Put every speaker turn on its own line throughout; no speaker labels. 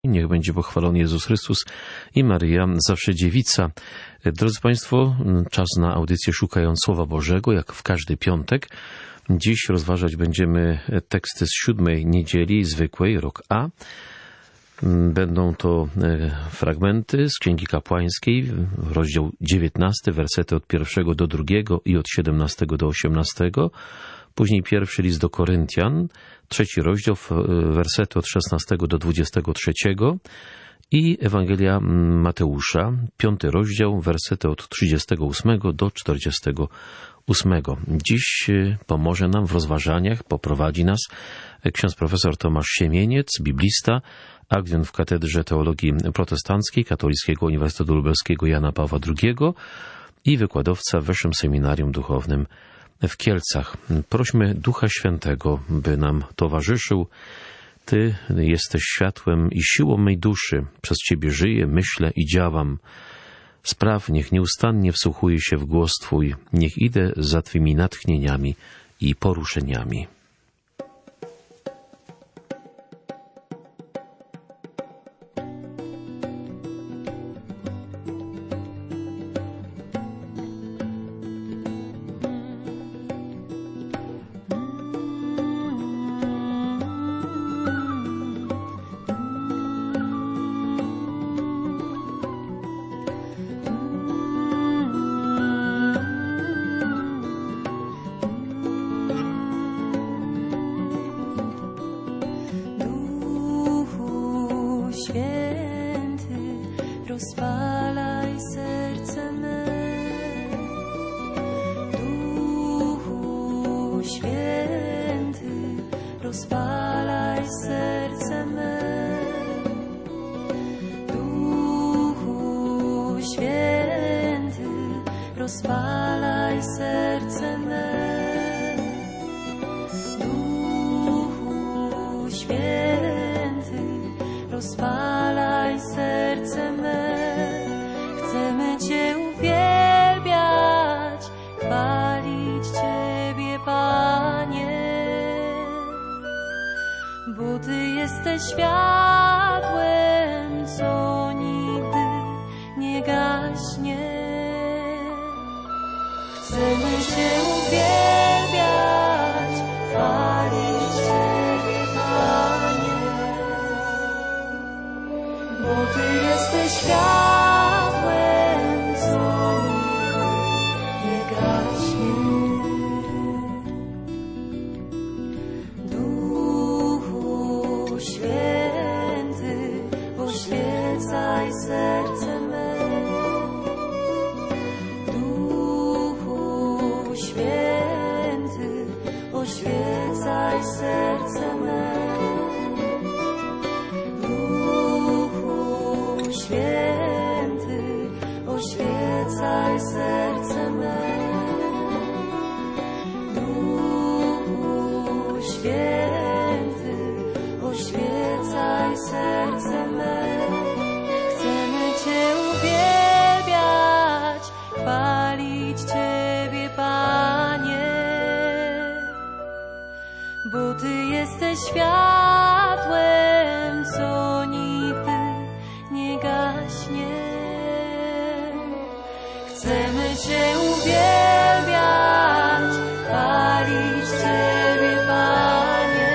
Niech będzie pochwalony Jezus Chrystus i Maryja, zawsze dziewica. Drodzy Państwo, czas na audycję Szukając Słowa Bożego, jak w każdy piątek. Dziś rozważać będziemy teksty z 7. niedzieli zwykłej, rok A. Będą to fragmenty z Księgi Kapłańskiej, rozdział 19, wersety od 1 do 2 i od 17 do 18. Później pierwszy list do Koryntian, 3 rozdział, wersety od 16 do 23 i Ewangelia Mateusza, 5 rozdział, wersety od 38 do 48. Dziś pomoże nam w rozważaniach, poprowadzi nas ksiądz profesor Tomasz Siemieniec, biblista, agnion w Katedrze Teologii Protestanckiej Katolickiego Uniwersytetu Lubelskiego Jana Pawła II i wykładowca w Wyższym Seminarium Duchownym w Kielcach. Prośmy Ducha Świętego, by nam towarzyszył. Ty jesteś światłem i siłą mej duszy. Przez Ciebie żyję, myślę i działam. Spraw, niech nieustannie wsłuchuję się w głos Twój. Niech idę za Twymi natchnieniami i poruszeniami.
Rozpalaj serce me, Duchu Święty, rozpalaj serce me. Chcemy Cię uwielbiać, chwalić Ciebie, Panie, bo Ty jesteś światłem, co nigdy nie gaśnie. Chcemy Cię uwielbiać, chwalić Ciebie, Panie, bo Ty jesteś światłem, co nigdy nie gaśnie. Duchu Święty, oświecaj serce me. Święty, oświecaj serce me. Duchu Święty, oświecaj serce me. Duchu Święty, oświecaj serce me. Chcemy Cię uwielbiać, chwalić Ciebie, Panie, bo Ty jesteś światłem, co nigdy nie gaśnie. Chcemy Cię uwielbiać, chwalić Ciebie, Panie,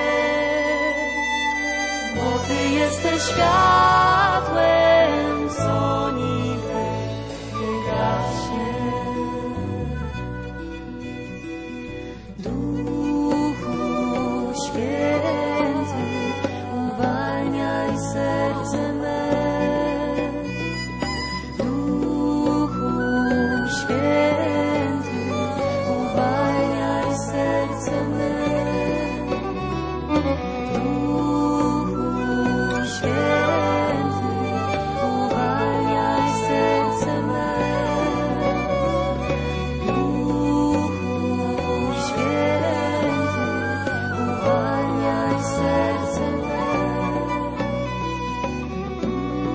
bo Ty jesteś światłem, co nigdy nie gaśnie. Duchu Święty, uwalniaj serce me. Duchu Święty, uwalniaj serce me. Duchu Święty, uwalniaj serce me. Duchu Święty, uwalniaj serce me.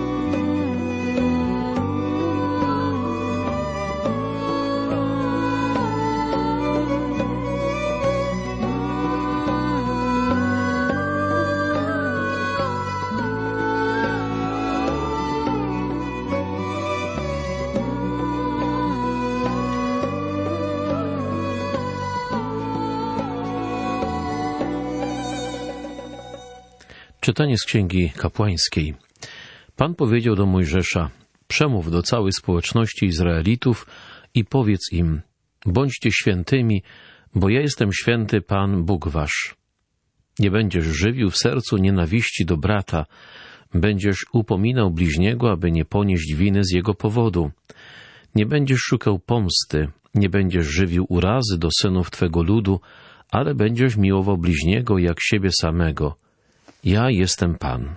Czytanie z Księgi Kapłańskiej. Pan powiedział do Mojżesza: przemów do całej społeczności Izraelitów i powiedz im: bądźcie świętymi, bo ja jestem święty Pan Bóg wasz. Nie będziesz żywił w sercu nienawiści do brata, będziesz upominał bliźniego, aby nie ponieść winy z jego powodu. Nie będziesz szukał pomsty, nie będziesz żywił urazy do synów twego ludu, ale będziesz miłował bliźniego jak siebie samego. Ja jestem Pan.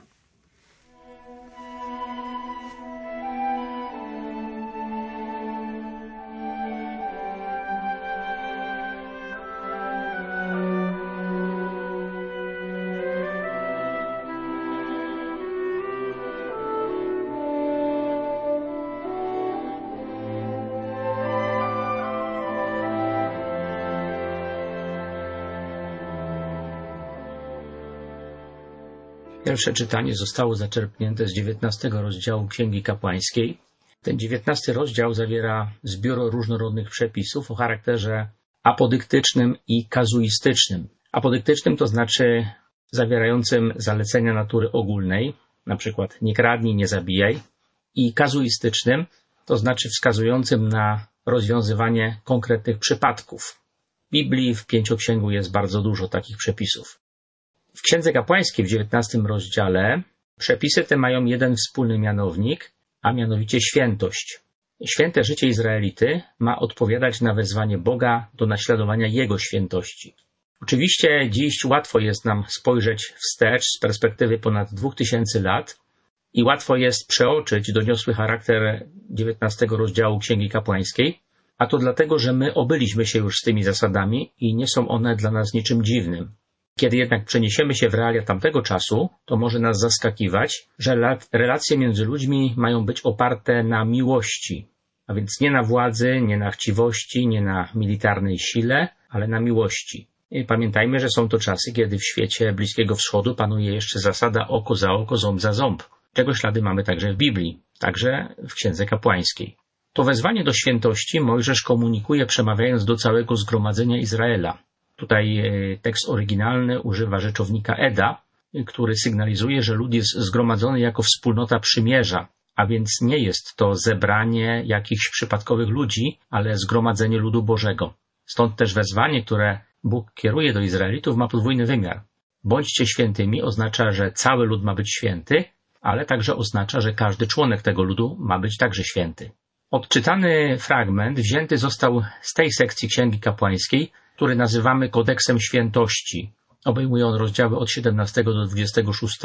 Pierwsze czytanie zostało zaczerpnięte z 19 rozdziału Księgi Kapłańskiej. Ten 19 rozdział zawiera zbiór różnorodnych przepisów o charakterze apodyktycznym i kazuistycznym. Apodyktycznym to znaczy zawierającym zalecenia natury ogólnej, na przykład nie kradnij, nie zabijaj, i kazuistycznym to znaczy wskazującym na rozwiązywanie konkretnych przypadków. W Biblii, w Pięcioksięgu jest bardzo dużo takich przepisów. W Księdze Kapłańskiej w 19 rozdziale przepisy te mają jeden wspólny mianownik, a mianowicie świętość. Święte życie Izraelity ma odpowiadać na wezwanie Boga do naśladowania Jego świętości. Oczywiście dziś łatwo jest nam spojrzeć wstecz z perspektywy ponad 2000 lat i łatwo jest przeoczyć doniosły charakter 19 rozdziału Księgi Kapłańskiej, a to dlatego, że my obyliśmy się już z tymi zasadami i nie są one dla nas niczym dziwnym. Kiedy jednak przeniesiemy się w realia tamtego czasu, to może nas zaskakiwać, że relacje między ludźmi mają być oparte na miłości, a więc nie na władzy, nie na chciwości, nie na militarnej sile, ale na miłości. I pamiętajmy, że są to czasy, kiedy w świecie Bliskiego Wschodu panuje jeszcze zasada oko za oko, ząb za ząb, czego ślady mamy także w Biblii, także w Księdze Kapłańskiej. To wezwanie do świętości Mojżesz komunikuje, przemawiając do całego zgromadzenia Izraela. Tutaj tekst oryginalny używa rzeczownika Eda, który sygnalizuje, że lud jest zgromadzony jako wspólnota przymierza, a więc nie jest to zebranie jakichś przypadkowych ludzi, ale zgromadzenie ludu Bożego. Stąd też wezwanie, które Bóg kieruje do Izraelitów, ma podwójny wymiar. Bądźcie świętymi oznacza, że cały lud ma być święty, ale także oznacza, że każdy członek tego ludu ma być także święty. Odczytany fragment wzięty został z tej sekcji Księgi Kapłańskiej, który nazywamy Kodeksem Świętości. Obejmuje on rozdziały od 17 do 26.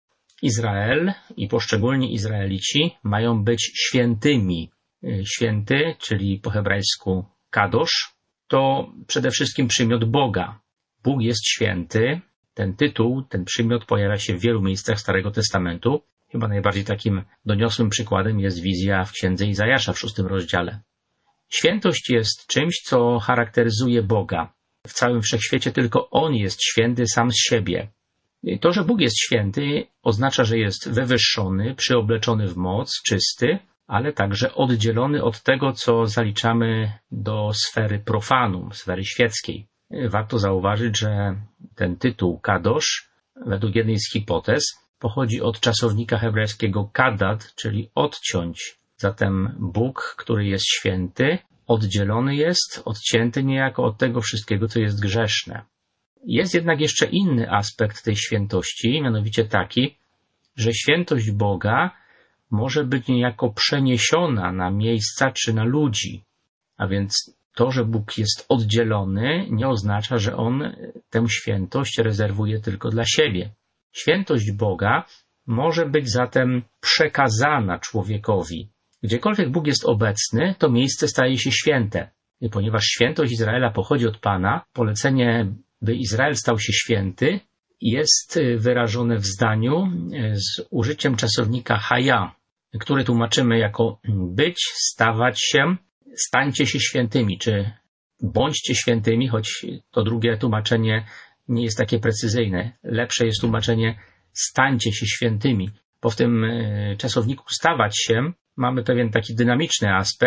Izrael i poszczególni Izraelici mają być świętymi. Święty, czyli po hebrajsku kadosz, to przede wszystkim przymiot Boga. Bóg jest święty. Ten tytuł, ten przymiot pojawia się w wielu miejscach Starego Testamentu. Chyba najbardziej takim doniosłym przykładem jest wizja w Księdze Izajasza w 6 rozdziale. Świętość jest czymś, co charakteryzuje Boga. W całym wszechświecie tylko On jest święty sam z siebie. To, że Bóg jest święty, oznacza, że jest wywyższony, przyobleczony w moc, czysty, ale także oddzielony od tego, co zaliczamy do sfery profanum, sfery świeckiej. Warto zauważyć, że ten tytuł kadosz, według jednej z hipotez, pochodzi od czasownika hebrajskiego kadad, czyli odciąć. Zatem Bóg, który jest święty, oddzielony jest, odcięty niejako od tego wszystkiego, co jest grzeszne. Jest jednak jeszcze inny aspekt tej świętości, mianowicie taki, że świętość Boga może być niejako przeniesiona na miejsca czy na ludzi. A więc to, że Bóg jest oddzielony, nie oznacza, że On tę świętość rezerwuje tylko dla siebie. Świętość Boga może być zatem przekazana człowiekowi. Gdziekolwiek Bóg jest obecny, to miejsce staje się święte. I ponieważ świętość Izraela pochodzi od Pana, polecenie, by Izrael stał się święty, jest wyrażone w zdaniu z użyciem czasownika haja, który tłumaczymy jako być, stawać się, stańcie się świętymi, czy bądźcie świętymi, choć to drugie tłumaczenie nie jest takie precyzyjne. Lepsze jest tłumaczenie stańcie się świętymi, bo w tym czasowniku stawać się mamy pewien taki dynamiczny aspekt,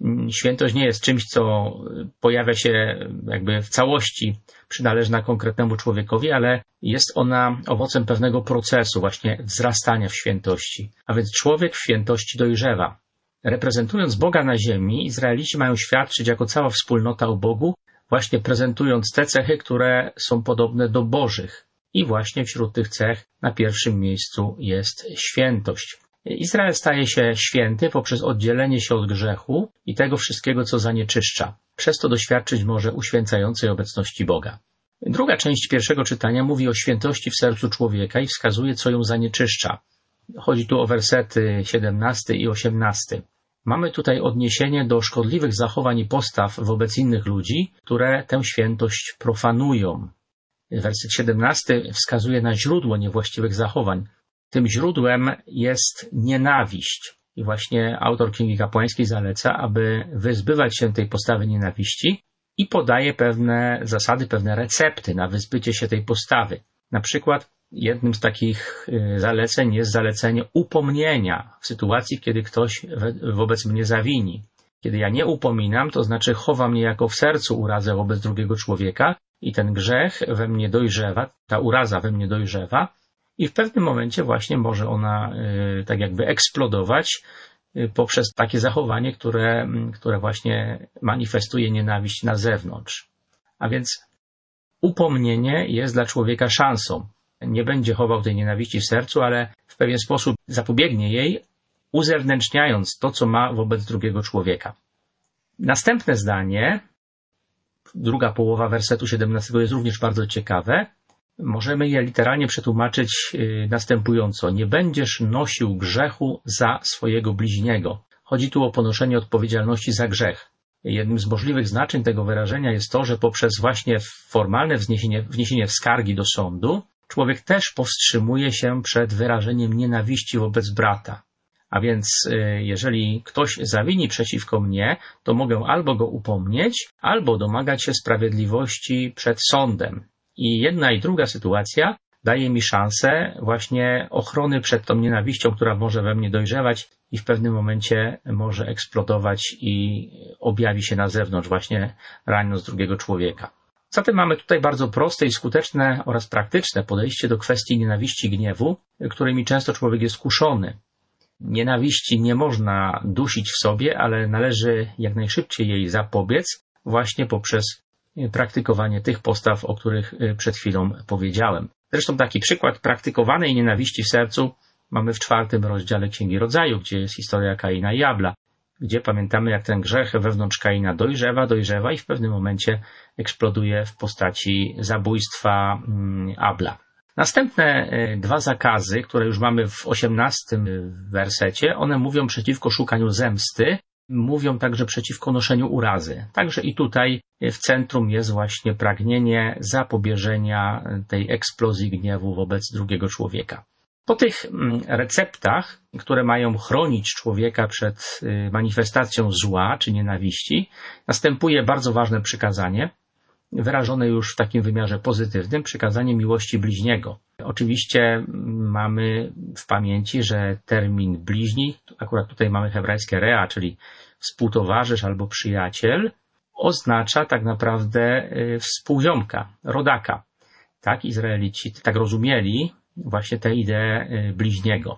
Świętość nie jest czymś, co pojawia się jakby w całości przynależna konkretnemu człowiekowi, ale jest ona owocem pewnego procesu właśnie wzrastania w świętości. A więc człowiek w świętości dojrzewa. Reprezentując Boga na ziemi, Izraelici mają świadczyć jako cała wspólnota o Bogu, właśnie prezentując te cechy, które są podobne do Bożych. I właśnie wśród tych cech na pierwszym miejscu jest świętość. Izrael staje się święty poprzez oddzielenie się od grzechu i tego wszystkiego, co zanieczyszcza. Przez to doświadczyć może uświęcającej obecności Boga. Druga część pierwszego czytania mówi o świętości w sercu człowieka i wskazuje, co ją zanieczyszcza. Chodzi tu o wersety 17 i 18. Mamy tutaj odniesienie do szkodliwych zachowań i postaw wobec innych ludzi, które tę świętość profanują. Werset 17 wskazuje na źródło niewłaściwych zachowań. Tym źródłem jest nienawiść. I właśnie autor Księgi Kapłańskiej zaleca, aby wyzbywać się tej postawy nienawiści i podaje pewne zasady, pewne recepty na wyzbycie się tej postawy. Na przykład jednym z takich zaleceń jest zalecenie upomnienia w sytuacji, kiedy ktoś wobec mnie zawini. Kiedy ja nie upominam, to znaczy chowam niejako w sercu urazę wobec drugiego człowieka i ten grzech we mnie dojrzewa, ta uraza we mnie dojrzewa i w pewnym momencie właśnie może ona tak jakby eksplodować poprzez takie zachowanie, które właśnie manifestuje nienawiść na zewnątrz. A więc upomnienie jest dla człowieka szansą. Nie będzie chował tej nienawiści w sercu, ale w pewien sposób zapobiegnie jej, uzewnętrzniając to, co ma wobec drugiego człowieka. Następne zdanie, druga połowa wersetu 17 jest również bardzo ciekawe. Możemy je literalnie przetłumaczyć następująco. Nie będziesz nosił grzechu za swojego bliźniego. Chodzi tu o ponoszenie odpowiedzialności za grzech. Jednym z możliwych znaczeń tego wyrażenia jest to, że poprzez właśnie formalne wniesienie skargi do sądu człowiek też powstrzymuje się przed wyrażeniem nienawiści wobec brata. A więc jeżeli ktoś zawini przeciwko mnie, to mogę albo go upomnieć, albo domagać się sprawiedliwości przed sądem. I jedna i druga sytuacja daje mi szansę właśnie ochrony przed tą nienawiścią, która może we mnie dojrzewać i w pewnym momencie może eksplodować i objawi się na zewnątrz, właśnie raniąc drugiego człowieka. Zatem mamy tutaj bardzo proste i skuteczne oraz praktyczne podejście do kwestii nienawiści i gniewu, którymi często człowiek jest kuszony. Nienawiści nie można dusić w sobie, ale należy jak najszybciej jej zapobiec właśnie poprzez praktykowanie tych postaw, o których przed chwilą powiedziałem. Zresztą taki przykład praktykowanej nienawiści w sercu mamy w 4 rozdziale Księgi Rodzaju, gdzie jest historia Kaina i Abla, gdzie pamiętamy, jak ten grzech wewnątrz Kaina dojrzewa i w pewnym momencie eksploduje w postaci zabójstwa Abla. Następne dwa zakazy, które już mamy w 18 wersecie, one mówią przeciwko szukaniu zemsty, mówią także przeciwko noszeniu urazy. Także i tutaj w centrum jest właśnie pragnienie zapobieżenia tej eksplozji gniewu wobec drugiego człowieka. Po tych receptach, które mają chronić człowieka przed manifestacją zła czy nienawiści, następuje bardzo ważne przykazanie, wyrażone już w takim wymiarze pozytywnym, przykazanie miłości bliźniego. Oczywiście mamy w pamięci, że termin bliźni, akurat tutaj mamy hebrajskie rea, czyli współtowarzysz albo przyjaciel, oznacza tak naprawdę współziomka, rodaka. Tak Izraelici tak rozumieli właśnie tę ideę bliźniego.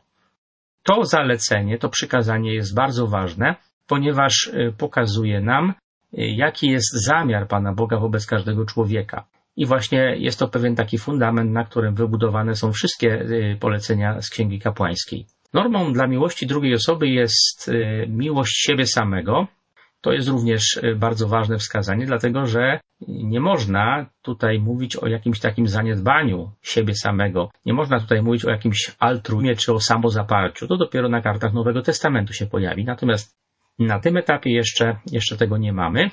To zalecenie, to przykazanie jest bardzo ważne, ponieważ pokazuje nam, jaki jest zamiar Pana Boga wobec każdego człowieka. I właśnie jest to pewien taki fundament, na którym wybudowane są wszystkie polecenia z Księgi Kapłańskiej. Normą dla miłości drugiej osoby jest miłość siebie samego. To jest również bardzo ważne wskazanie, dlatego że nie można tutaj mówić o jakimś takim zaniedbaniu siebie samego. Nie można tutaj mówić o jakimś altruizmie czy o samozaparciu. To dopiero na kartach Nowego Testamentu się pojawi. Natomiast na tym etapie jeszcze tego nie mamy,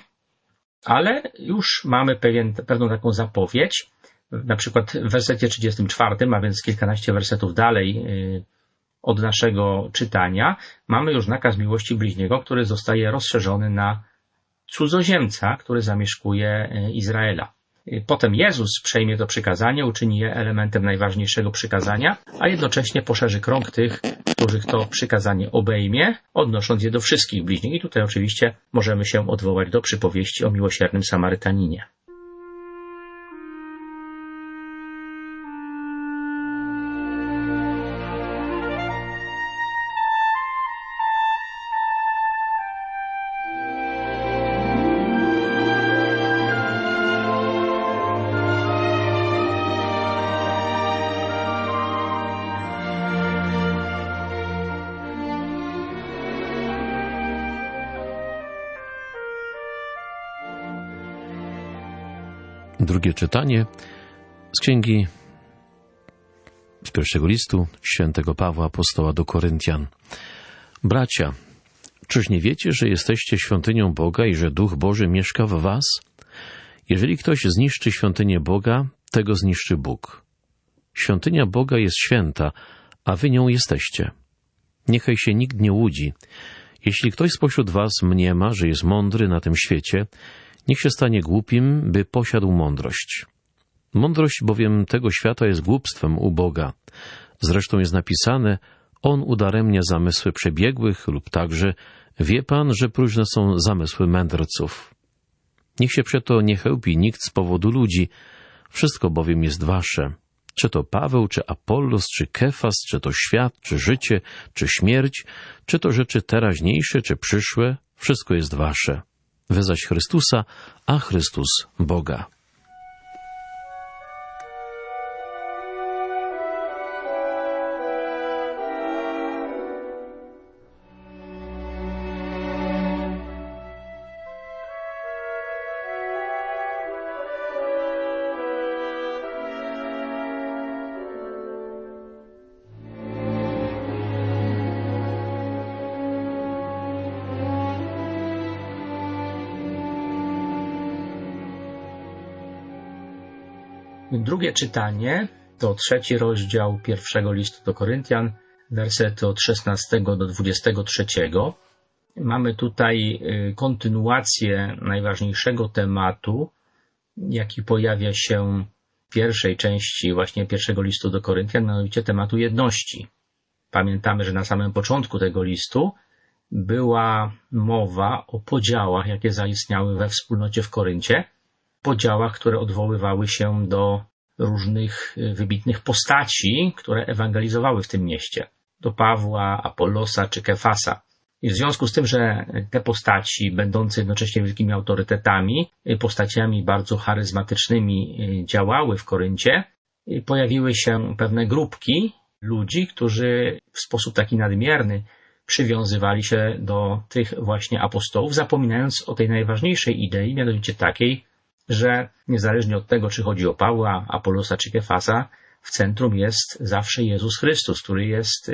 ale już mamy pewną taką zapowiedź. Na przykład w wersecie 34, a więc kilkanaście wersetów dalej od naszego czytania, mamy już nakaz miłości bliźniego, który zostaje rozszerzony na cudzoziemca, który zamieszkuje Izraela. Potem Jezus przejmie to przykazanie, uczyni je elementem najważniejszego przykazania, a jednocześnie poszerzy krąg tych, których to przykazanie obejmie, odnosząc je do wszystkich bliźnich. I tutaj oczywiście możemy się odwołać do przypowieści o miłosiernym Samarytaninie.
Drugie czytanie z księgi, z pierwszego listu świętego Pawła apostoła do Koryntian. Bracia, czyż nie wiecie, że jesteście świątynią Boga i że Duch Boży mieszka w was? Jeżeli ktoś zniszczy świątynię Boga, tego zniszczy Bóg. Świątynia Boga jest święta, a wy nią jesteście. Niechaj się nikt nie łudzi. Jeśli ktoś spośród was mniema, że jest mądry na tym świecie, niech się stanie głupim, by posiadł mądrość. Mądrość bowiem tego świata jest głupstwem u Boga. Zresztą jest napisane, On udaremnia zamysły przebiegłych lub także wie Pan, że próżne są zamysły mędrców. Niech się przeto nie chełpi nikt z powodu ludzi. Wszystko bowiem jest wasze. Czy to Paweł, czy Apollos, czy Kefas, czy to świat, czy życie, czy śmierć, czy to rzeczy teraźniejsze, czy przyszłe, wszystko jest wasze. Wy zaś Chrystusa, a Chrystus Boga.
Drugie czytanie to 3 rozdział pierwszego listu do Koryntian, wersety od 16 do 23. Mamy tutaj kontynuację najważniejszego tematu, jaki pojawia się w pierwszej części właśnie pierwszego listu do Koryntian, mianowicie tematu jedności. Pamiętamy, że na samym początku tego listu była mowa o podziałach, jakie zaistniały we wspólnocie w Koryncie, podziałach, które odwoływały się do różnych wybitnych postaci, które ewangelizowały w tym mieście. Do Pawła, Apollosa czy Kefasa. I w związku z tym, że te postaci, będące jednocześnie wielkimi autorytetami, postaciami bardzo charyzmatycznymi działały w Koryncie, pojawiły się pewne grupki ludzi, którzy w sposób taki nadmierny przywiązywali się do tych właśnie apostołów, zapominając o tej najważniejszej idei, mianowicie takiej, że niezależnie od tego, czy chodzi o Pawła, Apollosa czy Kefasa, w centrum jest zawsze Jezus Chrystus, który jest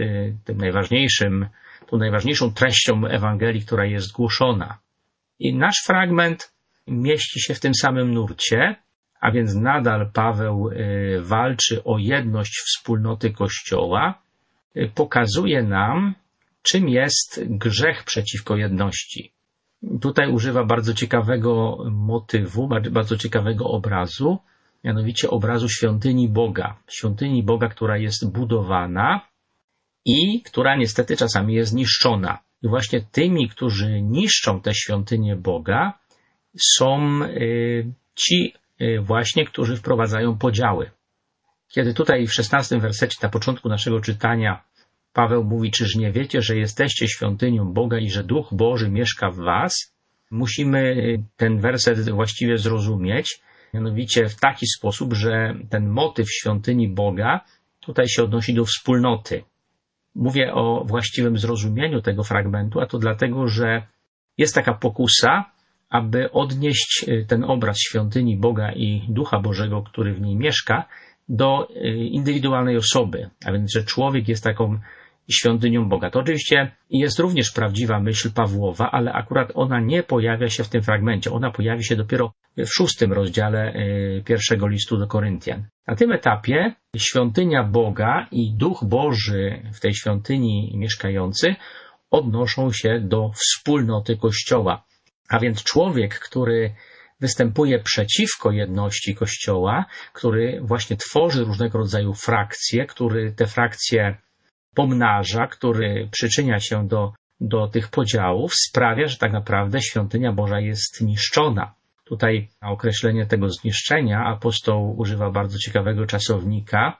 tą najważniejszą treścią Ewangelii, która jest głoszona. I nasz fragment mieści się w tym samym nurcie, a więc nadal Paweł walczy o jedność wspólnoty Kościoła, pokazuje nam, czym jest grzech przeciwko jedności. Tutaj używa bardzo ciekawego motywu, bardzo ciekawego obrazu, mianowicie obrazu świątyni Boga. Świątyni Boga, która jest budowana i która niestety czasami jest niszczona. I właśnie tymi, którzy niszczą tę świątynię Boga, są ci właśnie, którzy wprowadzają podziały. Kiedy tutaj w 16 wersecie na początku naszego czytania Paweł mówi, czyż nie wiecie, że jesteście świątynią Boga i że Duch Boży mieszka w was? Musimy ten werset właściwie zrozumieć, mianowicie w taki sposób, że ten motyw świątyni Boga tutaj się odnosi do wspólnoty. Mówię o właściwym zrozumieniu tego fragmentu, a to dlatego, że jest taka pokusa, aby odnieść ten obraz świątyni Boga i Ducha Bożego, który w niej mieszka, do indywidualnej osoby, a więc, że człowiek jest taką świątynią Boga. To oczywiście jest również prawdziwa myśl Pawłowa, ale akurat ona nie pojawia się w tym fragmencie. Ona pojawi się dopiero w 6 rozdziale pierwszego listu do Koryntian. Na tym etapie świątynia Boga i Duch Boży w tej świątyni mieszkający odnoszą się do wspólnoty Kościoła. A więc człowiek, który występuje przeciwko jedności Kościoła, który właśnie tworzy różnego rodzaju frakcje, który te frakcje pomnaża, który przyczynia się do tych podziałów, sprawia, że tak naprawdę świątynia Boża jest niszczona. Tutaj na określenie tego zniszczenia apostoł używa bardzo ciekawego czasownika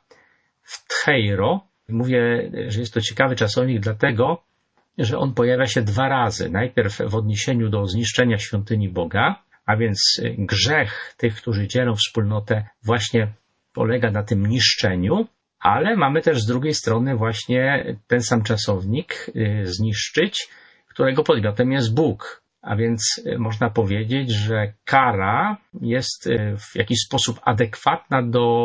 w tcheiro. Mówię, że jest to ciekawy czasownik dlatego, że on pojawia się 2 razy. Najpierw w odniesieniu do zniszczenia świątyni Boga, a więc grzech tych, którzy dzielą wspólnotę, właśnie polega na tym niszczeniu, ale mamy też z drugiej strony właśnie ten sam czasownik zniszczyć, którego podmiotem jest Bóg. A więc można powiedzieć, że kara jest w jakiś sposób adekwatna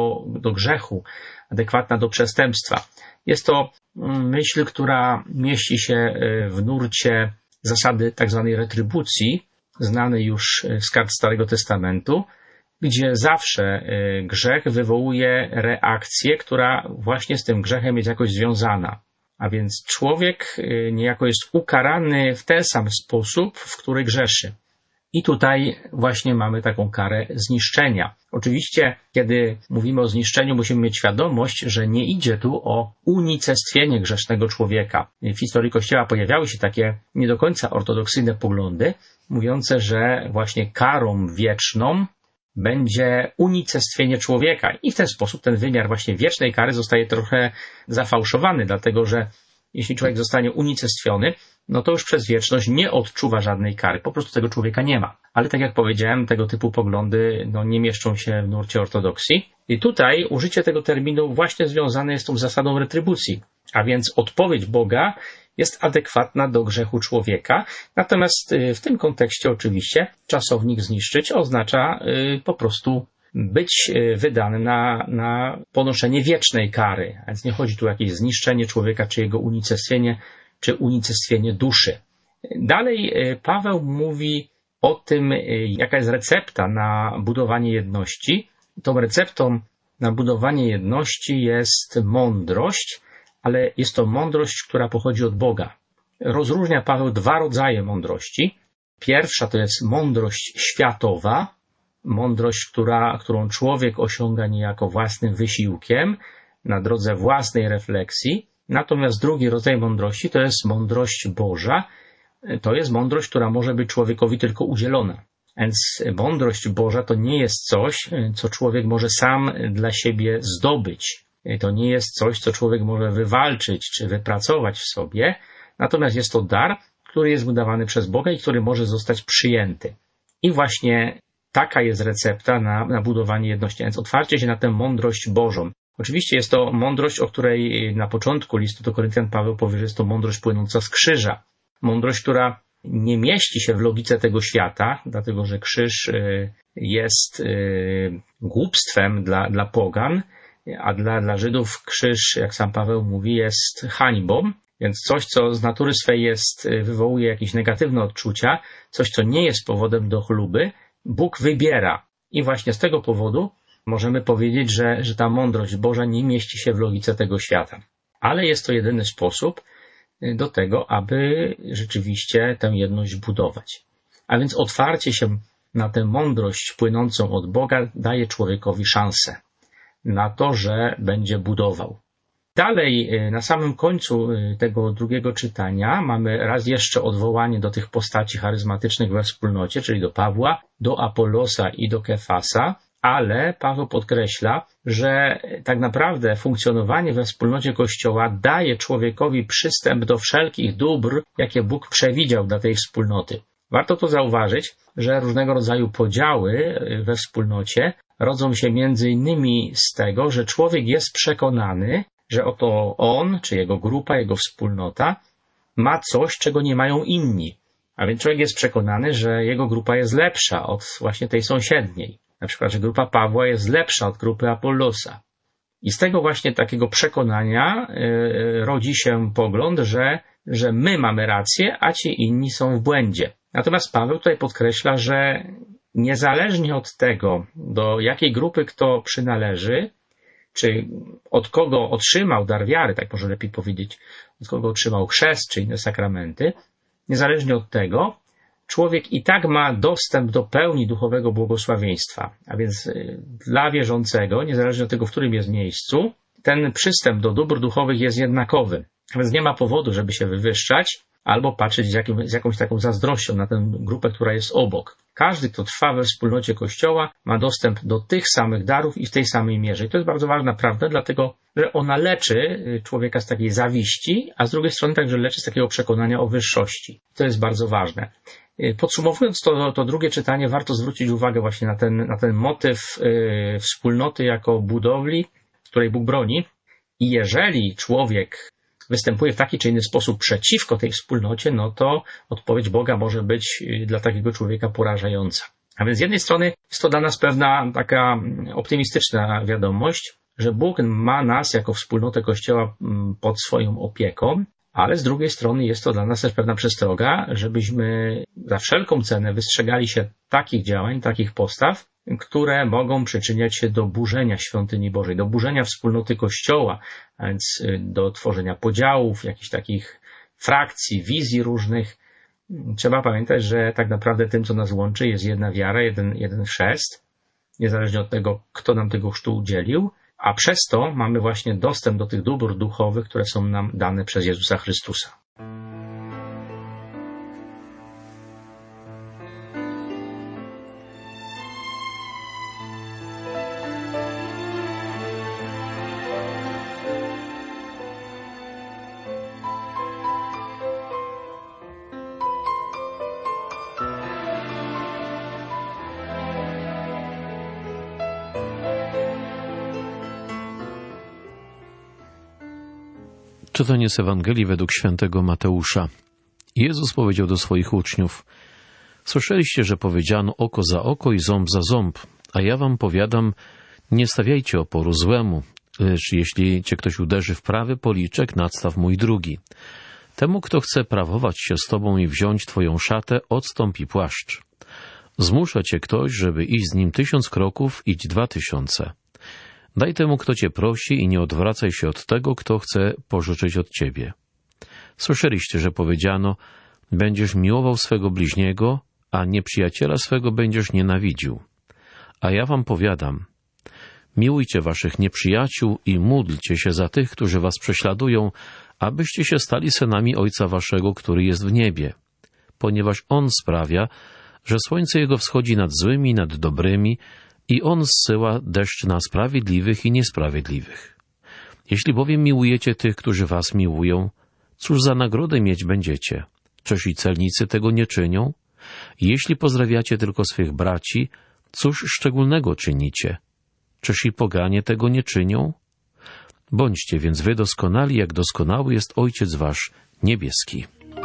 do grzechu, adekwatna do przestępstwa. Jest to myśl, która mieści się w nurcie zasady tzw. retrybucji, znanej już z kart Starego Testamentu, gdzie zawsze grzech wywołuje reakcję, która właśnie z tym grzechem jest jakoś związana. A więc człowiek niejako jest ukarany w ten sam sposób, w który grzeszy. I tutaj właśnie mamy taką karę zniszczenia. Oczywiście, kiedy mówimy o zniszczeniu, musimy mieć świadomość, że nie idzie tu o unicestwienie grzesznego człowieka. W historii Kościoła pojawiały się takie nie do końca ortodoksyjne poglądy, mówiące, że właśnie karą wieczną będzie unicestwienie człowieka. I w ten sposób ten wymiar właśnie wiecznej kary zostaje trochę zafałszowany, dlatego że jeśli człowiek zostanie unicestwiony, no to już przez wieczność nie odczuwa żadnej kary. Po prostu tego człowieka nie ma. Ale tak jak powiedziałem, tego typu poglądy nie mieszczą się w nurcie ortodoksji. I tutaj użycie tego terminu właśnie związane jest z tą zasadą retrybucji. A więc odpowiedź Boga jest adekwatna do grzechu człowieka. Natomiast w tym kontekście oczywiście czasownik zniszczyć oznacza po prostu być wydanym na ponoszenie wiecznej kary. A więc nie chodzi tu o jakieś zniszczenie człowieka, czy jego unicestwienie, czy unicestwienie duszy. Dalej Paweł mówi o tym, jaka jest recepta na budowanie jedności. Tą receptą na budowanie jedności jest mądrość, ale jest to mądrość, która pochodzi od Boga. Rozróżnia Paweł 2 rodzaje mądrości. Pierwsza to jest mądrość światowa, mądrość, którą człowiek osiąga niejako własnym wysiłkiem, na drodze własnej refleksji. Natomiast drugi rodzaj mądrości to jest mądrość Boża. To jest mądrość, która może być człowiekowi tylko udzielona. Więc mądrość Boża to nie jest coś, co człowiek może sam dla siebie zdobyć. To nie jest coś, co człowiek może wywalczyć czy wypracować w sobie. Natomiast jest to dar, który jest wydawany przez Boga i który może zostać przyjęty. I właśnie taka jest recepta na budowanie jedności, więc otwarcie się na tę mądrość Bożą. Oczywiście jest to mądrość, o której na początku listu do Koryntian Paweł powie, że jest to mądrość płynąca z krzyża. Mądrość, która nie mieści się w logice tego świata, dlatego że krzyż jest głupstwem dla pogan, a dla Żydów krzyż, jak sam Paweł mówi, jest hańbą. Więc coś, co z natury swej wywołuje jakieś negatywne odczucia, coś, co nie jest powodem do chluby, Bóg wybiera. I właśnie z tego powodu możemy powiedzieć, że ta mądrość Boża nie mieści się w logice tego świata. Ale jest to jedyny sposób do tego, aby rzeczywiście tę jedność budować. A więc otwarcie się na tę mądrość płynącą od Boga daje człowiekowi szansę na to, że będzie budował. Dalej, na samym końcu tego drugiego czytania mamy raz jeszcze odwołanie do tych postaci charyzmatycznych we wspólnocie, czyli do Pawła, do Apollosa i do Kefasa, ale Paweł podkreśla, że tak naprawdę funkcjonowanie we wspólnocie Kościoła daje człowiekowi przystęp do wszelkich dóbr, jakie Bóg przewidział dla tej wspólnoty. Warto to zauważyć, że różnego rodzaju podziały we wspólnocie rodzą się między innymi z tego, że człowiek jest przekonany, że oto on, czy jego grupa, jego wspólnota ma coś, czego nie mają inni. A więc człowiek jest przekonany, że jego grupa jest lepsza od właśnie tej sąsiedniej. Na przykład, że grupa Pawła jest lepsza od grupy Apollosa. I z tego właśnie takiego przekonania rodzi się pogląd, że my mamy rację, a ci inni są w błędzie. Natomiast Paweł tutaj podkreśla, że niezależnie od tego, do jakiej grupy kto przynależy, czy od kogo otrzymał dar wiary, tak może lepiej powiedzieć, od kogo otrzymał chrzest czy inne sakramenty, niezależnie od tego, człowiek i tak ma dostęp do pełni duchowego błogosławieństwa. A więc dla wierzącego, niezależnie od tego, w którym jest miejscu, ten przystęp do dóbr duchowych jest jednakowy. A więc nie ma powodu, żeby się wywyższać albo patrzeć z jakąś taką zazdrością na tę grupę, która jest obok. Każdy, kto trwa we wspólnocie Kościoła, ma dostęp do tych samych darów i w tej samej mierze. I to jest bardzo ważna prawda, dlatego że ona leczy człowieka z takiej zawiści, a z drugiej strony także leczy z takiego przekonania o wyższości. To jest bardzo ważne. Podsumowując to drugie czytanie, warto zwrócić uwagę właśnie na ten motyw wspólnoty jako budowli, której Bóg broni. I jeżeli człowiek występuje w taki czy inny sposób przeciwko tej wspólnocie, no to odpowiedź Boga może być dla takiego człowieka porażająca. A więc z jednej strony jest to dla nas pewna taka optymistyczna wiadomość, że Bóg ma nas jako wspólnotę Kościoła pod swoją opieką, ale z drugiej strony jest to dla nas też pewna przestroga, żebyśmy za wszelką cenę wystrzegali się takich działań, takich postaw, które mogą przyczyniać się do burzenia świątyni Bożej, do burzenia wspólnoty Kościoła, a więc do tworzenia podziałów, jakichś takich frakcji, wizji różnych. Trzeba pamiętać, że tak naprawdę tym, co nas łączy, jest jedna wiara, jeden chrzest, niezależnie od tego, kto nam tego chrztu udzielił, a przez to mamy właśnie dostęp do tych dóbr duchowych, które są nam dane przez Jezusa Chrystusa.
Czytanie z Ewangelii według świętego Mateusza. Jezus powiedział do swoich uczniów: Słyszeliście, że powiedziano oko za oko i ząb za ząb, a ja wam powiadam, nie stawiajcie oporu złemu, lecz jeśli cię ktoś uderzy w prawy policzek, nadstaw mój drugi. Temu, kto chce prawować się z tobą i wziąć twoją szatę, odstąpi płaszcz. Zmusza cię ktoś, żeby iść z nim 1000 kroków, idź 2000. Daj temu, kto cię prosi i nie odwracaj się od tego, kto chce pożyczyć od ciebie. Słyszeliście, że powiedziano, będziesz miłował swego bliźniego, a nieprzyjaciela swego będziesz nienawidził. A ja wam powiadam, miłujcie waszych nieprzyjaciół i módlcie się za tych, którzy was prześladują, abyście się stali synami Ojca waszego, który jest w niebie. Ponieważ On sprawia, że słońce Jego wschodzi nad złymi i nad dobrymi, i On zsyła deszcz na sprawiedliwych i niesprawiedliwych. Jeśli bowiem miłujecie tych, którzy was miłują, cóż za nagrodę mieć będziecie? Czyż i celnicy tego nie czynią? Jeśli pozdrawiacie tylko swych braci, cóż szczególnego czynicie? Czyż i poganie tego nie czynią? Bądźcie więc wy doskonali, jak doskonały jest Ojciec wasz niebieski.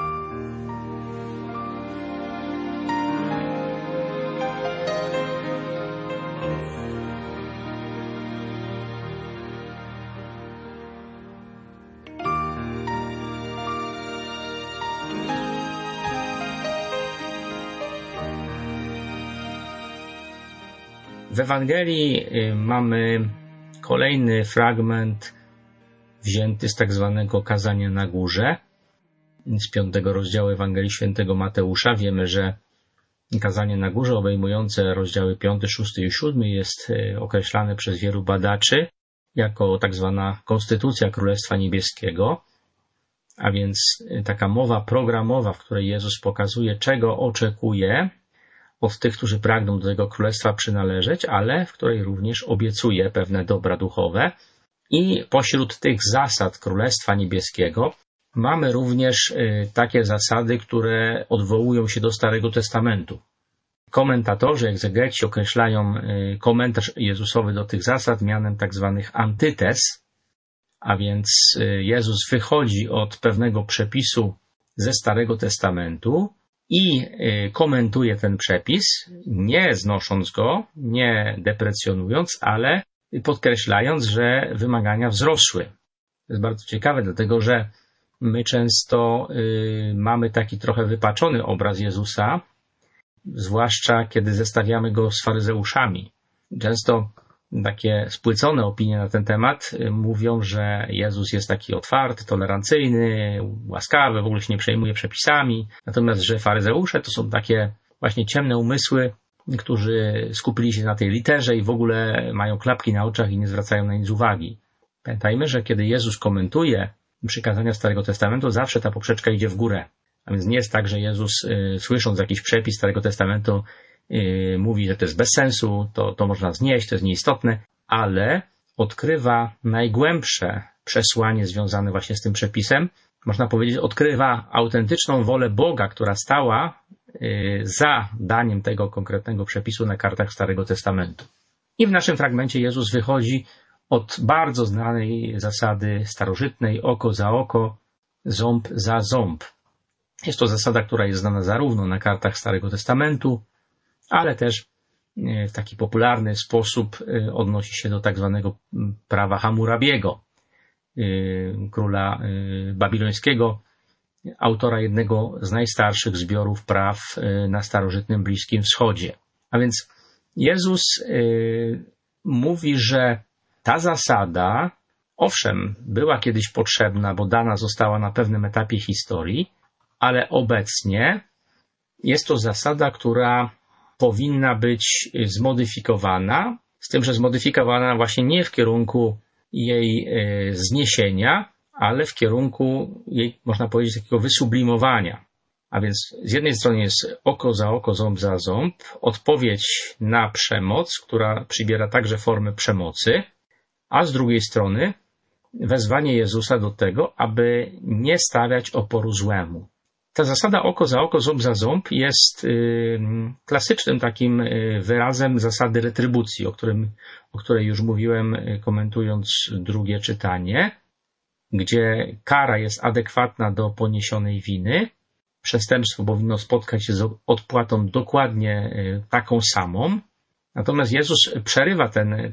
W Ewangelii mamy kolejny fragment wzięty z tak zwanego kazania na górze, z 5 rozdziału Ewangelii świętego Mateusza. Wiemy, że kazanie na górze obejmujące rozdziały 5, 6 i 7 jest określane przez wielu badaczy jako tak zwana konstytucja Królestwa Niebieskiego, a więc taka mowa programowa, w której Jezus pokazuje, czego oczekuje od tych, którzy pragną do tego królestwa przynależeć, ale w której również obiecuje pewne dobra duchowe. I pośród tych zasad Królestwa Niebieskiego mamy również takie zasady, które odwołują się do Starego Testamentu. Komentatorzy, egzegeci określają komentarz Jezusowy do tych zasad mianem tak zwanych antytez, a więc Jezus wychodzi od pewnego przepisu ze Starego Testamentu i komentuje ten przepis, nie znosząc go, nie deprecjonując, ale podkreślając, że wymagania wzrosły. To jest bardzo ciekawe, dlatego że my często mamy taki trochę wypaczony obraz Jezusa, zwłaszcza kiedy zestawiamy go z faryzeuszami. Często takie spłycone opinie na ten temat mówią, że Jezus jest taki otwarty, tolerancyjny, łaskawy, w ogóle się nie przejmuje przepisami, natomiast że faryzeusze to są takie właśnie ciemne umysły, którzy skupili się na tej literze i w ogóle mają klapki na oczach i nie zwracają na nic uwagi. Pamiętajmy, że kiedy Jezus komentuje przykazania Starego Testamentu, zawsze ta poprzeczka idzie w górę. A więc nie jest tak, że Jezus, słysząc jakiś przepis Starego Testamentu, mówi, że to jest bez sensu, to można znieść, to jest nieistotne, ale odkrywa najgłębsze przesłanie związane właśnie z tym przepisem. Można powiedzieć, odkrywa autentyczną wolę Boga, która stała za daniem tego konkretnego przepisu na kartach Starego Testamentu. I w naszym fragmencie Jezus wychodzi od bardzo znanej zasady starożytnej oko za oko, ząb za ząb. Jest to zasada, która jest znana zarówno na kartach Starego Testamentu, ale też w taki popularny sposób odnosi się do tak zwanego prawa Hammurabiego, króla babilońskiego, autora jednego z najstarszych zbiorów praw na starożytnym Bliskim Wschodzie. A więc Jezus mówi, że ta zasada, owszem, była kiedyś potrzebna, bo dana została na pewnym etapie historii, ale obecnie jest to zasada, która powinna być zmodyfikowana, z tym, że zmodyfikowana właśnie nie w kierunku jej zniesienia, ale w kierunku jej, można powiedzieć, takiego wysublimowania. A więc z jednej strony jest oko za oko, ząb za ząb, odpowiedź na przemoc, która przybiera także formę przemocy, a z drugiej strony wezwanie Jezusa do tego, aby nie stawiać oporu złemu. Ta zasada oko za oko, ząb za ząb jest klasycznym takim wyrazem zasady retrybucji, o której już mówiłem, komentując drugie czytanie, gdzie kara jest adekwatna do poniesionej winy. Przestępstwo powinno spotkać się z odpłatą dokładnie taką samą. Natomiast Jezus przerywa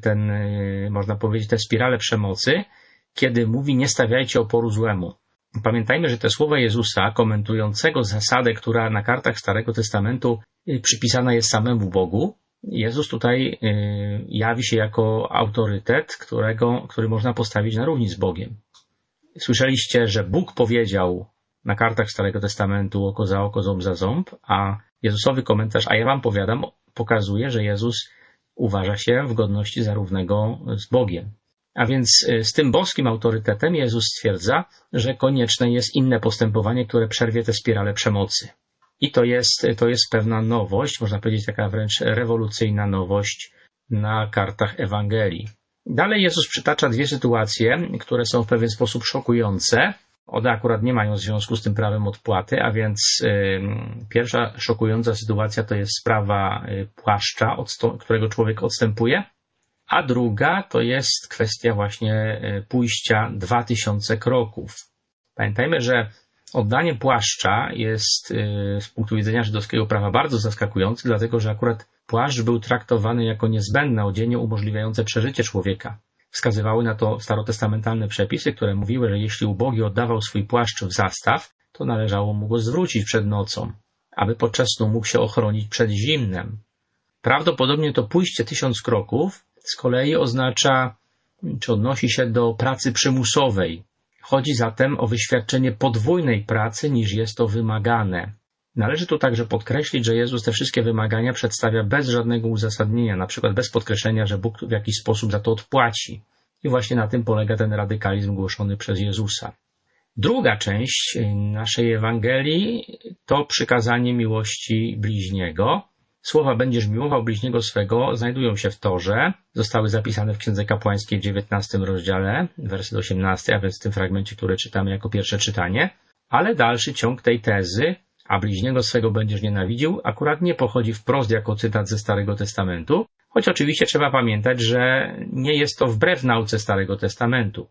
można powiedzieć, tę spiralę przemocy, kiedy mówi: nie stawiajcie oporu złemu. Pamiętajmy, że te słowa Jezusa, komentującego zasadę, która na kartach Starego Testamentu przypisana jest samemu Bogu, Jezus tutaj jawi się jako autorytet, który można postawić na równi z Bogiem. Słyszeliście, że Bóg powiedział na kartach Starego Testamentu oko za oko, ząb za ząb, a Jezusowy komentarz, a ja wam powiadam, pokazuje, że Jezus uważa się w godności za równego z Bogiem. A więc z tym boskim autorytetem Jezus stwierdza, że konieczne jest inne postępowanie, które przerwie tę spiralę przemocy. I to jest pewna nowość, można powiedzieć taka wręcz rewolucyjna nowość na kartach Ewangelii. Dalej Jezus przytacza dwie sytuacje, które są w pewien sposób szokujące. One akurat nie mają związku z tym prawem odpłaty, a więc pierwsza szokująca sytuacja to jest sprawa płaszcza, którego człowiek odstępuje, a druga to jest kwestia właśnie pójścia 2000 kroków. Pamiętajmy, że oddanie płaszcza jest z punktu widzenia żydowskiego prawa bardzo zaskakujący, dlatego że akurat płaszcz był traktowany jako niezbędne odzienie umożliwiające przeżycie człowieka. Wskazywały na to starotestamentalne przepisy, które mówiły, że jeśli ubogi oddawał swój płaszcz w zastaw, to należało mu go zwrócić przed nocą, aby podczas snu mógł się ochronić przed zimnem. Prawdopodobnie to pójście 1000 kroków z kolei oznacza, czy odnosi się do pracy przymusowej. Chodzi zatem o wyświadczenie podwójnej pracy, niż jest to wymagane. Należy tu także podkreślić, że Jezus te wszystkie wymagania przedstawia bez żadnego uzasadnienia, na przykład bez podkreślenia, że Bóg w jakiś sposób za to odpłaci. I właśnie na tym polega ten radykalizm głoszony przez Jezusa. Druga część naszej Ewangelii to przykazanie miłości bliźniego. Słowa będziesz miłował bliźniego swego znajdują się w Torze. Zostały zapisane w Księdze Kapłańskiej w 19 rozdziale, werset 18, a więc w tym fragmencie, który czytamy jako pierwsze czytanie. Ale dalszy ciąg tej tezy, a bliźniego swego będziesz nienawidził, akurat nie pochodzi wprost jako cytat ze Starego Testamentu, choć oczywiście trzeba pamiętać, że nie jest to wbrew nauce Starego Testamentu.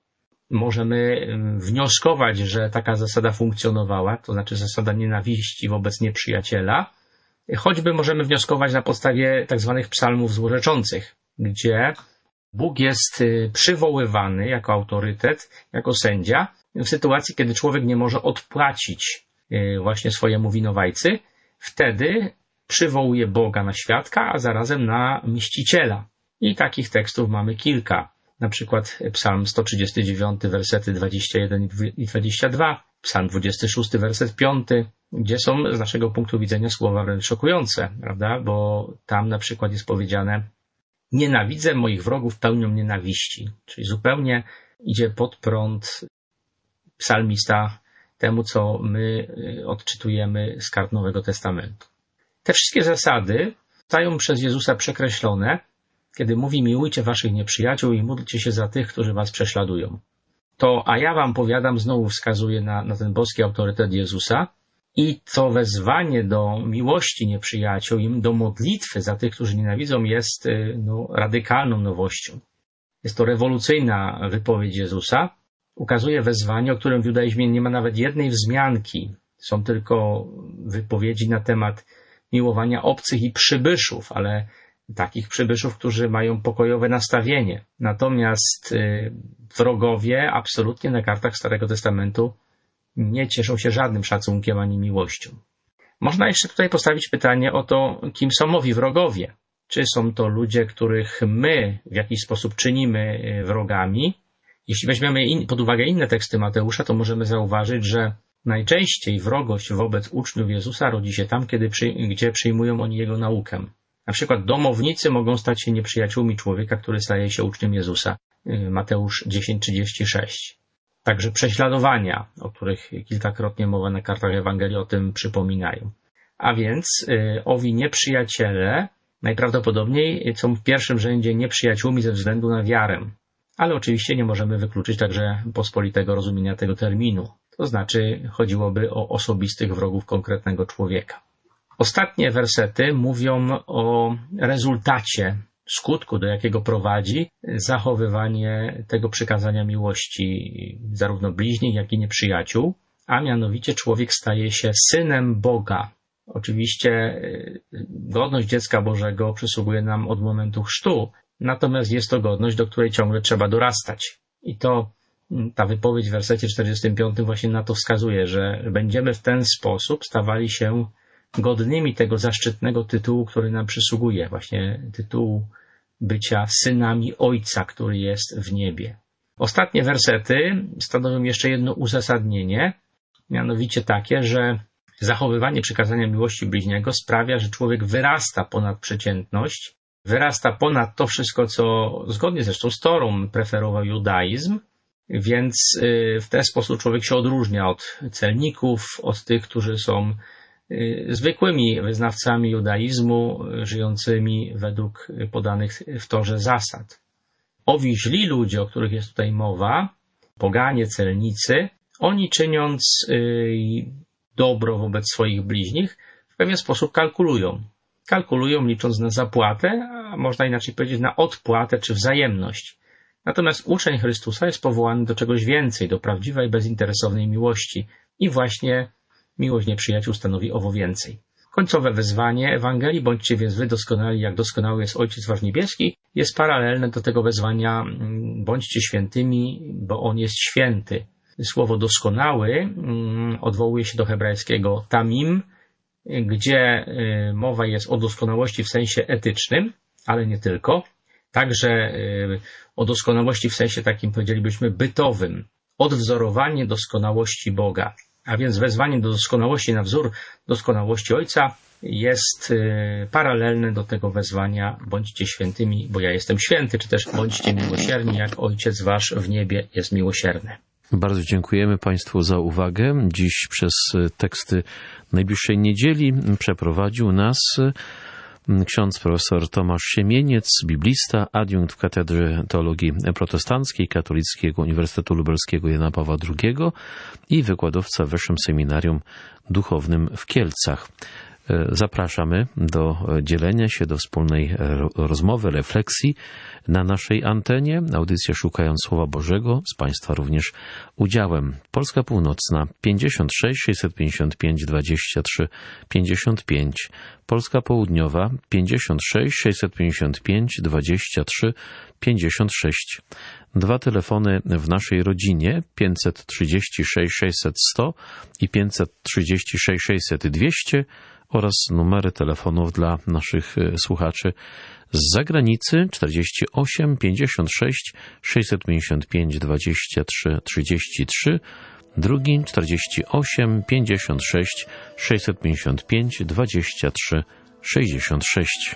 Możemy wnioskować, że taka zasada funkcjonowała, to znaczy zasada nienawiści wobec nieprzyjaciela, choćby możemy wnioskować na podstawie tak zwanych psalmów złorzeczących, gdzie Bóg jest przywoływany jako autorytet, jako sędzia, w sytuacji, kiedy człowiek nie może odpłacić właśnie swojemu winowajcy, wtedy przywołuje Boga na świadka, a zarazem na mściciela. I takich tekstów mamy kilka. Na przykład Psalm 139, wersety 21 i 22, Psalm 26, werset 5, gdzie są z naszego punktu widzenia słowa wręcz szokujące, prawda? Bo tam na przykład jest powiedziane: nienawidzę moich wrogów pełnią nienawiści. Czyli zupełnie idzie pod prąd psalmista temu, co my odczytujemy z kart Nowego Testamentu. Te wszystkie zasady zostają przez Jezusa przekreślone, kiedy mówi: miłujcie waszych nieprzyjaciół i módlcie się za tych, którzy was prześladują. To a ja wam powiadam znowu wskazuje na ten boski autorytet Jezusa i to wezwanie do miłości nieprzyjaciół i do modlitwy za tych, którzy nienawidzą, jest radykalną nowością. Jest to rewolucyjna wypowiedź Jezusa. Ukazuje wezwanie, o którym w judaizmie nie ma nawet jednej wzmianki. Są tylko wypowiedzi na temat miłowania obcych i przybyszów, ale takich przybyszów, którzy mają pokojowe nastawienie. Natomiast wrogowie absolutnie na kartach Starego Testamentu nie cieszą się żadnym szacunkiem ani miłością. Można jeszcze tutaj postawić pytanie o to, kim są owi wrogowie. Czy są to ludzie, których my w jakiś sposób czynimy wrogami? Jeśli weźmiemy pod uwagę inne teksty Mateusza, to możemy zauważyć, że najczęściej wrogość wobec uczniów Jezusa rodzi się tam, gdzie przyjmują oni Jego naukę. Na przykład domownicy mogą stać się nieprzyjaciółmi człowieka, który staje się uczniem Jezusa. Mateusz 10:36. Także prześladowania, o których kilkakrotnie mowa na kartach Ewangelii, o tym przypominają. A więc owi nieprzyjaciele najprawdopodobniej są w pierwszym rzędzie nieprzyjaciółmi ze względu na wiarę. Ale oczywiście nie możemy wykluczyć także pospolitego rozumienia tego terminu. To znaczy chodziłoby o osobistych wrogów konkretnego człowieka. Ostatnie wersety mówią o rezultacie, skutku, do jakiego prowadzi zachowywanie tego przykazania miłości zarówno bliźnich, jak i nieprzyjaciół, a mianowicie człowiek staje się synem Boga. Oczywiście godność dziecka Bożego przysługuje nam od momentu chrztu, natomiast jest to godność, do której ciągle trzeba dorastać. I to ta wypowiedź w wersecie 45 właśnie na to wskazuje, że będziemy w ten sposób stawali się godnymi tego zaszczytnego tytułu, który nam przysługuje, właśnie tytułu bycia synami Ojca, który jest w niebie. Ostatnie wersety stanowią jeszcze jedno uzasadnienie, mianowicie takie, że zachowywanie przykazania miłości bliźniego sprawia, że człowiek wyrasta ponad przeciętność, wyrasta ponad to wszystko, co zgodnie zresztą z Torą preferował judaizm, więc w ten sposób człowiek się odróżnia od celników, od tych, którzy są zwykłymi wyznawcami judaizmu, żyjącymi według podanych w Torze zasad. Owi źli ludzie, o których jest tutaj mowa, poganie, celnicy, oni czyniąc dobro wobec swoich bliźnich, w pewien sposób kalkulują. Kalkulują licząc na zapłatę, a można inaczej powiedzieć na odpłatę czy wzajemność. Natomiast uczeń Chrystusa jest powołany do czegoś więcej, do prawdziwej, bezinteresownej miłości. I właśnie miłość nieprzyjaciół stanowi owo więcej. Końcowe wezwanie Ewangelii, bądźcie więc wy doskonali, jak doskonały jest Ojciec wasz niebieski, jest paralelne do tego wezwania bądźcie świętymi, bo On jest święty. Słowo doskonały odwołuje się do hebrajskiego tamim, gdzie mowa jest o doskonałości w sensie etycznym, ale nie tylko. Także o doskonałości w sensie takim, powiedzielibyśmy, bytowym. Odwzorowanie doskonałości Boga. A więc wezwanie do doskonałości na wzór doskonałości Ojca jest paralelne do tego wezwania bądźcie świętymi, bo ja jestem święty, czy też bądźcie miłosierni, jak Ojciec wasz w niebie jest miłosierny.
Bardzo dziękujemy Państwu za uwagę. Dziś przez teksty najbliższej niedzieli przeprowadził nas ksiądz profesor Tomasz Siemieniec, biblista, adiunkt w Katedrze Teologii Protestanckiej Katolickiego Uniwersytetu Lubelskiego Jana Pawła II i wykładowca w Wyższym Seminarium Duchownym w Kielcach. Zapraszamy do dzielenia się, do wspólnej rozmowy, refleksji na naszej antenie. Audycja Szukając Słowa Bożego z Państwa również udziałem. Polska Północna 56 655 23 55. Polska Południowa 56 655 23 56. Dwa telefony w naszej rodzinie 536 600 100 i 536 600 200 oraz numery telefonów dla naszych słuchaczy z zagranicy 48 56 655 23 33, drugi 48 56 655 23 66.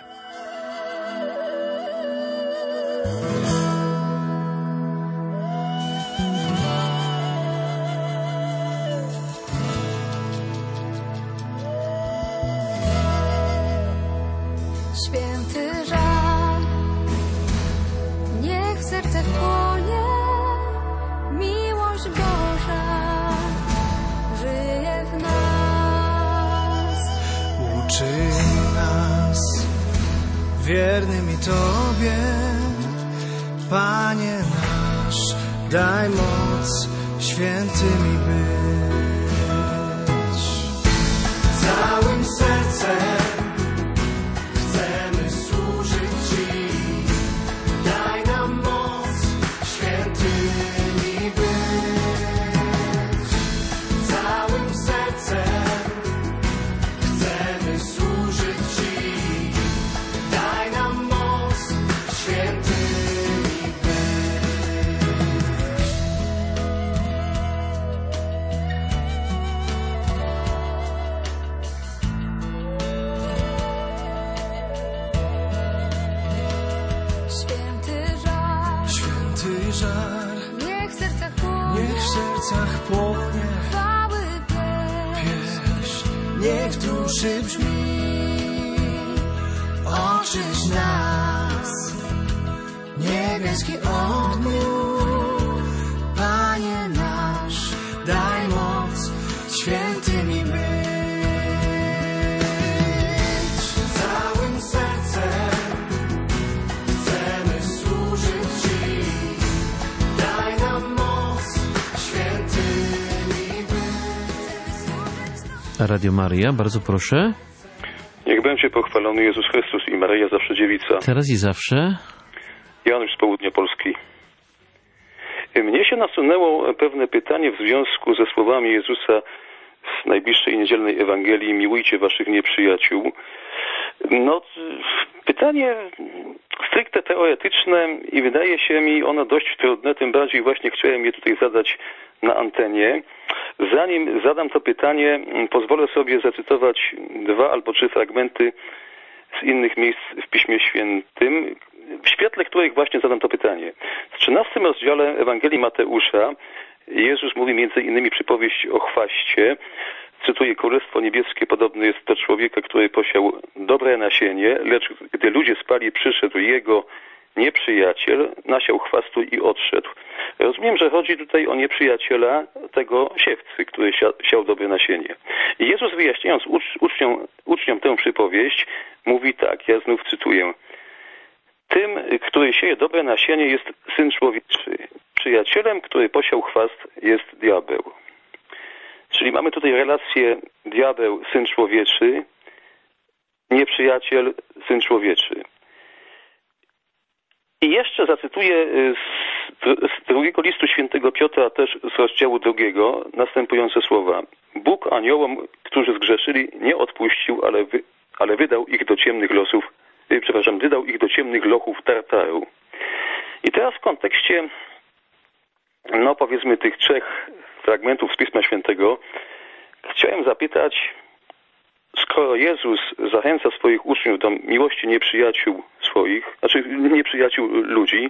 Święty żal, niech w sercach płonie, miłość Boża żyje w nas.
Uczyń nas wiernymi Tobie, Panie nasz, daj moc świętymi być. Całym sercem chcemy służyć Ci, daj nam moc świętymi być. Całym sercem chcemy służyć Ci, daj nam moc świętymi być.
Święty żal,
Niech w sercach
płonie,
płonie
chwały
pieśń, niech w duszy brzmi. Oczyść nas, niebieski ogniu, Panie nasz, daj moc świętymi być. Całym sercem chcemy służyć Ci, daj nam moc świętymi być.
Radio Maria, bardzo proszę.
Niech będzie pochwalony Jezus Chrystus i Maryja zawsze dziewica.
Teraz i zawsze.
Janusz z południa Polski. Mnie się nasunęło pewne pytanie w związku ze słowami Jezusa z najbliższej niedzielnej Ewangelii: miłujcie waszych nieprzyjaciół. No, pytanie stricte teoretyczne i wydaje się mi ono dość trudne, tym bardziej właśnie chciałem je tutaj zadać na antenie. Zanim zadam to pytanie, pozwolę sobie zacytować 2 albo 3 fragmenty z innych miejsc w Piśmie Świętym, w świetle których właśnie zadam to pytanie. W 13 rozdziale Ewangelii Mateusza Jezus mówi między innymi przypowieść o chwaście. Cytuję: Królestwo Niebieskie podobne jest do człowieka, który posiał dobre nasienie, lecz gdy ludzie spali, przyszedł jego nieprzyjaciel, nasiał chwastu i odszedł. Rozumiem, że chodzi tutaj o nieprzyjaciela tego siewcy, który siał dobre nasienie. I Jezus, wyjaśniając uczniom tę przypowieść, mówi tak, ja znów cytuję: tym, który sieje dobre nasienie, jest Syn Człowieczy. Przyjacielem, który posiał chwast, jest diabeł. Czyli mamy tutaj relację diabeł, Syn Człowieczy, nieprzyjaciel, Syn Człowieczy. I jeszcze zacytuję z drugiego listu świętego Piotra, też z rozdziału 2, następujące słowa: Bóg aniołom, którzy zgrzeszyli, nie odpuścił, ale wydał ich do ciemnych losów, wydał ich do ciemnych lochów Tartaru. I teraz w kontekście, no powiedzmy, tych 3 fragmentów z Pisma Świętego chciałem zapytać, skoro Jezus zachęca swoich uczniów do miłości nieprzyjaciół swoich, znaczy nieprzyjaciół ludzi,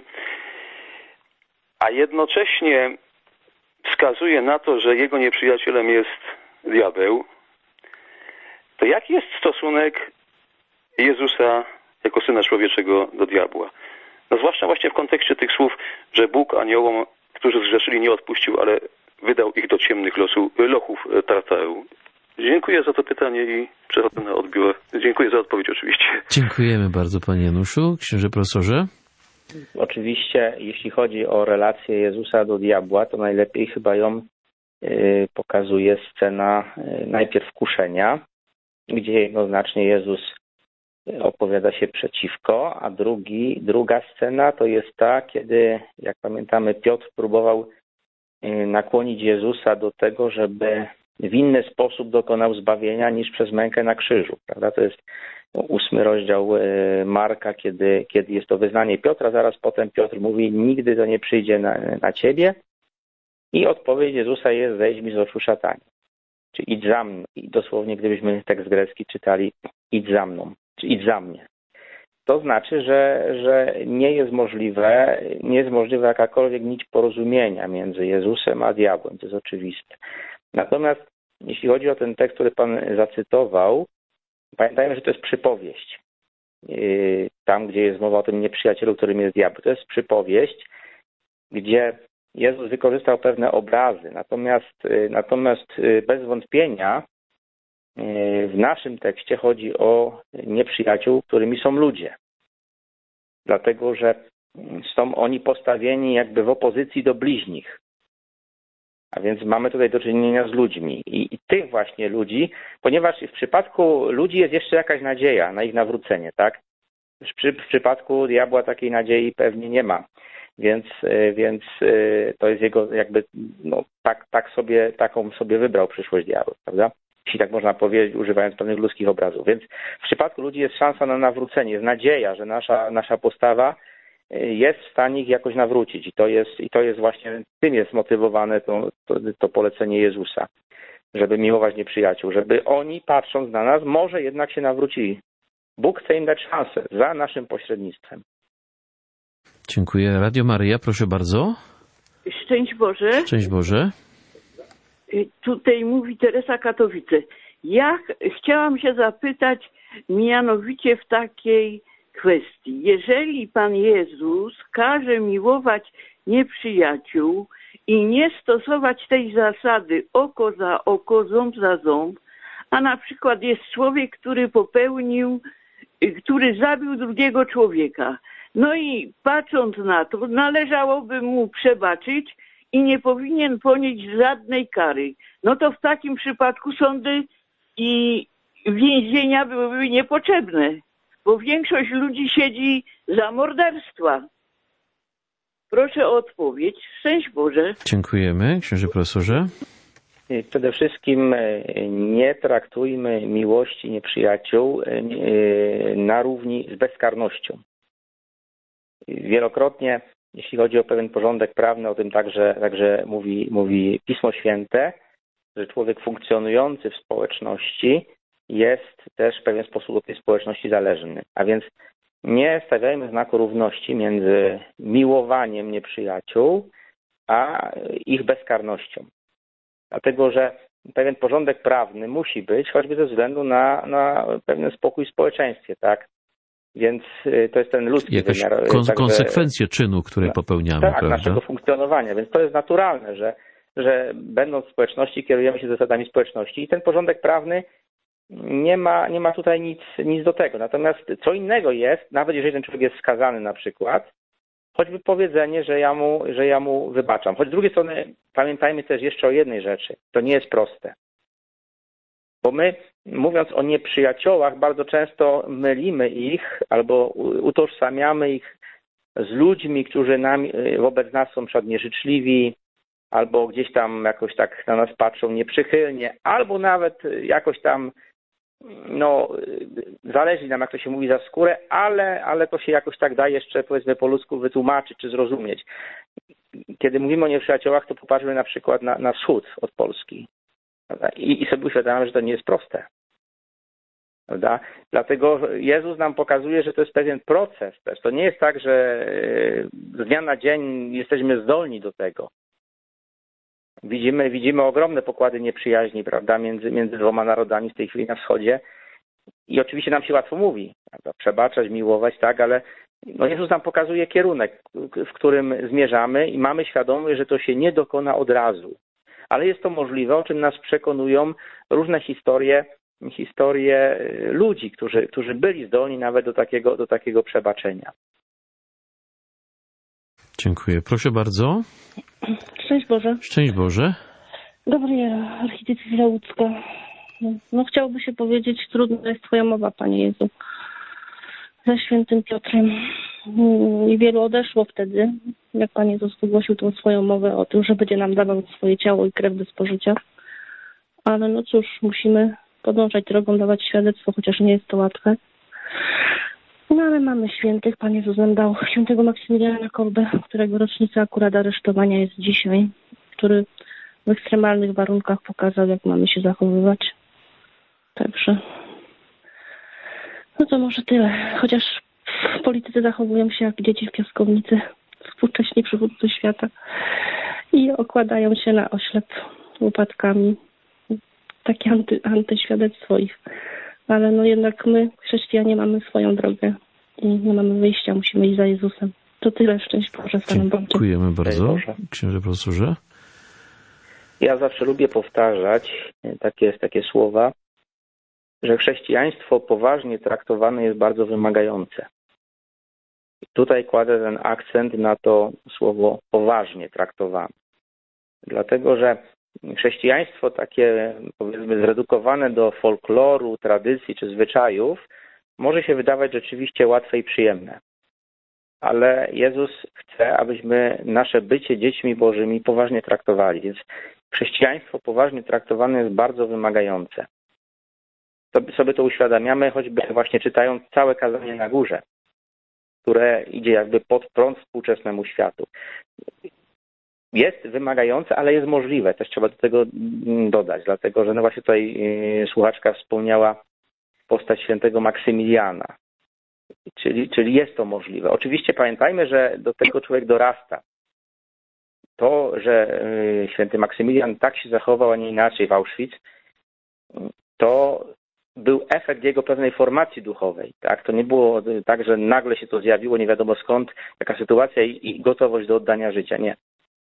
a jednocześnie wskazuje na to, że jego nieprzyjacielem jest diabeł, to jaki jest stosunek Jezusa jako Syna Człowieczego do diabła? No zwłaszcza właśnie w kontekście tych słów, że Bóg aniołom, którzy zgrzeszyli, nie odpuścił, ale wydał ich do ciemnych lochów Tartaru. Dziękuję za to pytanie i przechodzę na odbiór. Dziękuję za odpowiedź oczywiście.
Dziękujemy bardzo, panie Januszu. Księże profesorze.
Oczywiście, jeśli chodzi o relację Jezusa do diabła, to najlepiej chyba ją pokazuje scena najpierw kuszenia, gdzie jednoznacznie Jezus opowiada się przeciwko, a druga scena to jest ta, kiedy, jak pamiętamy, Piotr próbował nakłonić Jezusa do tego, żeby w inny sposób dokonał zbawienia niż przez mękę na krzyżu. Prawda? To jest 8 rozdział Marka, kiedy jest to wyznanie Piotra. Zaraz potem Piotr mówi, nigdy to nie przyjdzie na ciebie. I odpowiedź Jezusa jest, zejdź mi z oczu, szatanie. Czy idź za mną. I dosłownie, gdybyśmy tekst grecki czytali, idź za mną, czy idź za mnie. To znaczy, że nie jest możliwa jakakolwiek nić porozumienia między Jezusem a diabłem. To jest oczywiste. Natomiast jeśli chodzi o ten tekst, który Pan zacytował, pamiętajmy, że to jest przypowieść. Tam, gdzie jest mowa o tym nieprzyjacielu, którym jest diabeł. To jest przypowieść, gdzie Jezus wykorzystał pewne obrazy. Natomiast bez wątpienia w naszym tekście chodzi o nieprzyjaciół, którymi są ludzie. Dlatego, że są oni postawieni jakby w opozycji do bliźnich. A więc mamy tutaj do czynienia z ludźmi. I tych właśnie ludzi, ponieważ w przypadku ludzi jest jeszcze jakaś nadzieja na ich nawrócenie, tak? W przypadku diabła takiej nadziei pewnie nie ma. Więc to jest jego jakby, no taką sobie wybrał przyszłość diabła, prawda? Jeśli tak można powiedzieć, używając pewnych ludzkich obrazów. Więc w przypadku ludzi jest szansa na nawrócenie, jest nadzieja, że nasza postawa jest w stanie ich jakoś nawrócić. I to jest właśnie, tym jest motywowane to polecenie Jezusa, żeby miłować nieprzyjaciół, żeby oni, patrząc na nas, może jednak się nawrócili. Bóg chce im dać szansę za naszym pośrednictwem.
Dziękuję. Radio Maryja, proszę bardzo.
Szczęść Boże.
Szczęść Boże.
Tutaj mówi Teresa Katowice. Ja chciałam się zapytać mianowicie w takiej kwestii. Jeżeli Pan Jezus każe miłować nieprzyjaciół i nie stosować tej zasady oko za oko, ząb za ząb, a na przykład jest człowiek, który zabił drugiego człowieka. No i patrząc na to, należałoby mu przebaczyć i nie powinien ponieść żadnej kary. No to w takim przypadku sądy i więzienia byłyby niepotrzebne, bo większość ludzi siedzi za morderstwa. Proszę o odpowiedź. Szczęść Boże.
Dziękujemy, księże profesorze.
Przede wszystkim nie traktujmy miłości nieprzyjaciół na równi z bezkarnością. Wielokrotnie, jeśli chodzi o pewien porządek prawny, o tym także mówi Pismo Święte, że człowiek funkcjonujący w społeczności jest też w pewien sposób od tej społeczności zależny. A więc nie stawiajmy znaku równości między miłowaniem nieprzyjaciół, a ich bezkarnością. Dlatego, że pewien porządek prawny musi być, choćby ze względu na pewien spokój w społeczeństwie, tak? Więc to jest ten ludzki
jakaś
wymiar.
konsekwencje czynu, który popełniamy,
tak,
prawda?
naszego funkcjonowania. Więc to jest naturalne, że będąc w społeczności, kierujemy się zasadami społeczności i ten porządek prawny nie ma tutaj nic do tego. Natomiast co innego jest, nawet jeżeli ten człowiek jest skazany na przykład, choćby powiedzenie, że ja mu wybaczam. Choć z drugiej strony pamiętajmy też jeszcze o jednej rzeczy. To nie jest proste. Bo my, mówiąc o nieprzyjaciołach, bardzo często mylimy ich albo utożsamiamy ich z ludźmi, którzy wobec nas są nieżyczliwi, albo gdzieś tam jakoś tak na nas patrzą nieprzychylnie, albo nawet jakoś tam zależy nam, jak to się mówi, za skórę, ale to się jakoś tak da jeszcze, powiedzmy, po ludzku wytłumaczyć czy zrozumieć. Kiedy mówimy o nieprzyjaciołach, to popatrzmy na przykład na wschód od Polski. Prawda? I sobie uświadamiamy, że to nie jest proste. Prawda? Dlatego Jezus nam pokazuje, że to jest pewien proces też. To nie jest tak, że z dnia na dzień jesteśmy zdolni do tego. Widzimy ogromne pokłady nieprzyjaźni, prawda, między dwoma narodami w tej chwili na wschodzie. I oczywiście nam się łatwo mówi, prawda? Przebaczać, miłować, tak, ale Jezus nam pokazuje kierunek, w którym zmierzamy i mamy świadomość, że to się nie dokona od razu. Ale jest to możliwe, o czym nas przekonują różne historie ludzi, którzy byli zdolni nawet do takiego przebaczenia.
Dziękuję. Proszę bardzo.
Szczęść Boże.
Szczęść Boże.
Gabriela, archidiecezja łódzka. Chciałoby się powiedzieć, trudna jest Twoja mowa, Panie Jezu. ze świętym Piotrem. I wielu odeszło wtedy, jak Pan Jezus wygłosił tą swoją mowę o tym, że będzie nam dawał swoje ciało i krew do spożycia. Ale no cóż, musimy podążać drogą, dawać świadectwo, chociaż nie jest to łatwe. No ale mamy świętych. Pan Jezus nam dał świętego Maksymiliana Kolbę, którego rocznica akurat aresztowania jest dzisiaj, który w ekstremalnych warunkach pokazał, jak mamy się zachowywać. Także no to może tyle. Chociaż w polityce zachowują się jak dzieci w piaskownicy, współcześni przywódcy świata i okładają się na oślep upadkami. Takie antyświadectwo ich. Ale no jednak my, chrześcijanie, mamy swoją drogę i nie mamy wyjścia, musimy iść za Jezusem. To tyle. Szczęść Boże, z Panem Bogiem.
Dziękujemy bardzo, księże profesorze.
Ja zawsze lubię powtarzać takie słowa, że chrześcijaństwo poważnie traktowane jest bardzo wymagające. I tutaj kładę ten akcent na to słowo poważnie traktowane. Dlatego, że chrześcijaństwo takie, powiedzmy, zredukowane do folkloru, tradycji czy zwyczajów może się wydawać rzeczywiście łatwe i przyjemne. Ale Jezus chce, abyśmy nasze bycie dziećmi Bożymi poważnie traktowali. Więc chrześcijaństwo poważnie traktowane jest bardzo wymagające. Sobie to uświadamiamy, choćby właśnie czytając całe kazanie na górze, które idzie jakby pod prąd współczesnemu światu. Jest wymagające, ale jest możliwe. Też trzeba do tego dodać, dlatego że no właśnie tutaj słuchaczka wspomniała postać świętego Maksymiliana. Czyli jest to możliwe. Oczywiście pamiętajmy, że do tego człowiek dorasta. To, że święty Maksymilian tak się zachował, a nie inaczej w Auschwitz, to był efekt jego pewnej formacji duchowej. Tak? To nie było tak, że nagle się to zjawiło, nie wiadomo skąd, jaka sytuacja i gotowość do oddania życia. Nie.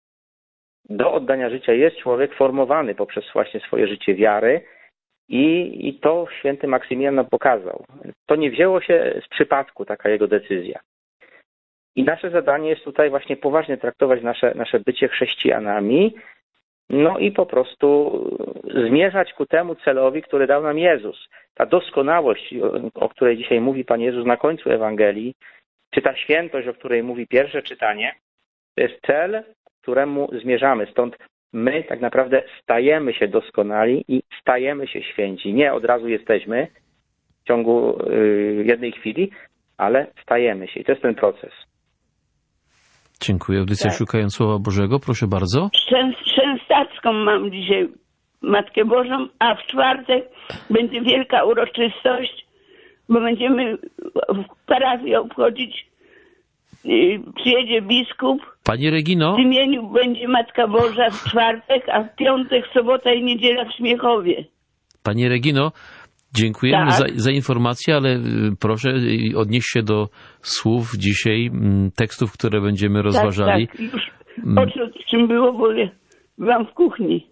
Do oddania życia jest człowiek formowany poprzez właśnie swoje życie wiary i to święty Maksymilian nam pokazał. To nie wzięło się z przypadku, taka jego decyzja. I nasze zadanie jest tutaj właśnie poważnie traktować nasze bycie chrześcijanami, no i po prostu zmierzać ku temu celowi, który dał nam Jezus. Ta doskonałość, o której dzisiaj mówi Pan Jezus na końcu Ewangelii, czy ta świętość, o której mówi pierwsze czytanie, to jest cel, któremu zmierzamy. Stąd my tak naprawdę stajemy się doskonali i stajemy się święci. Nie od razu jesteśmy w ciągu jednej chwili, ale stajemy się. I to jest ten proces.
Dziękuję. Audycja Szukając Słowa Bożego. Proszę bardzo.
Częstacką mam dzisiaj Matkę Bożą, a w czwartek będzie wielka uroczystość, bo będziemy w parafii obchodzić, przyjedzie biskup.
Pani Regino?
W imieniu będzie Matka Boża w czwartek, a w piątek, sobota i niedziela w Śmiechowie.
Pani Regino, dziękujemy
Tak.
za informację, ale proszę odnieść się do słów dzisiaj, tekstów, które będziemy rozważali.
Tak, już o czym było, bo byłam w kuchni.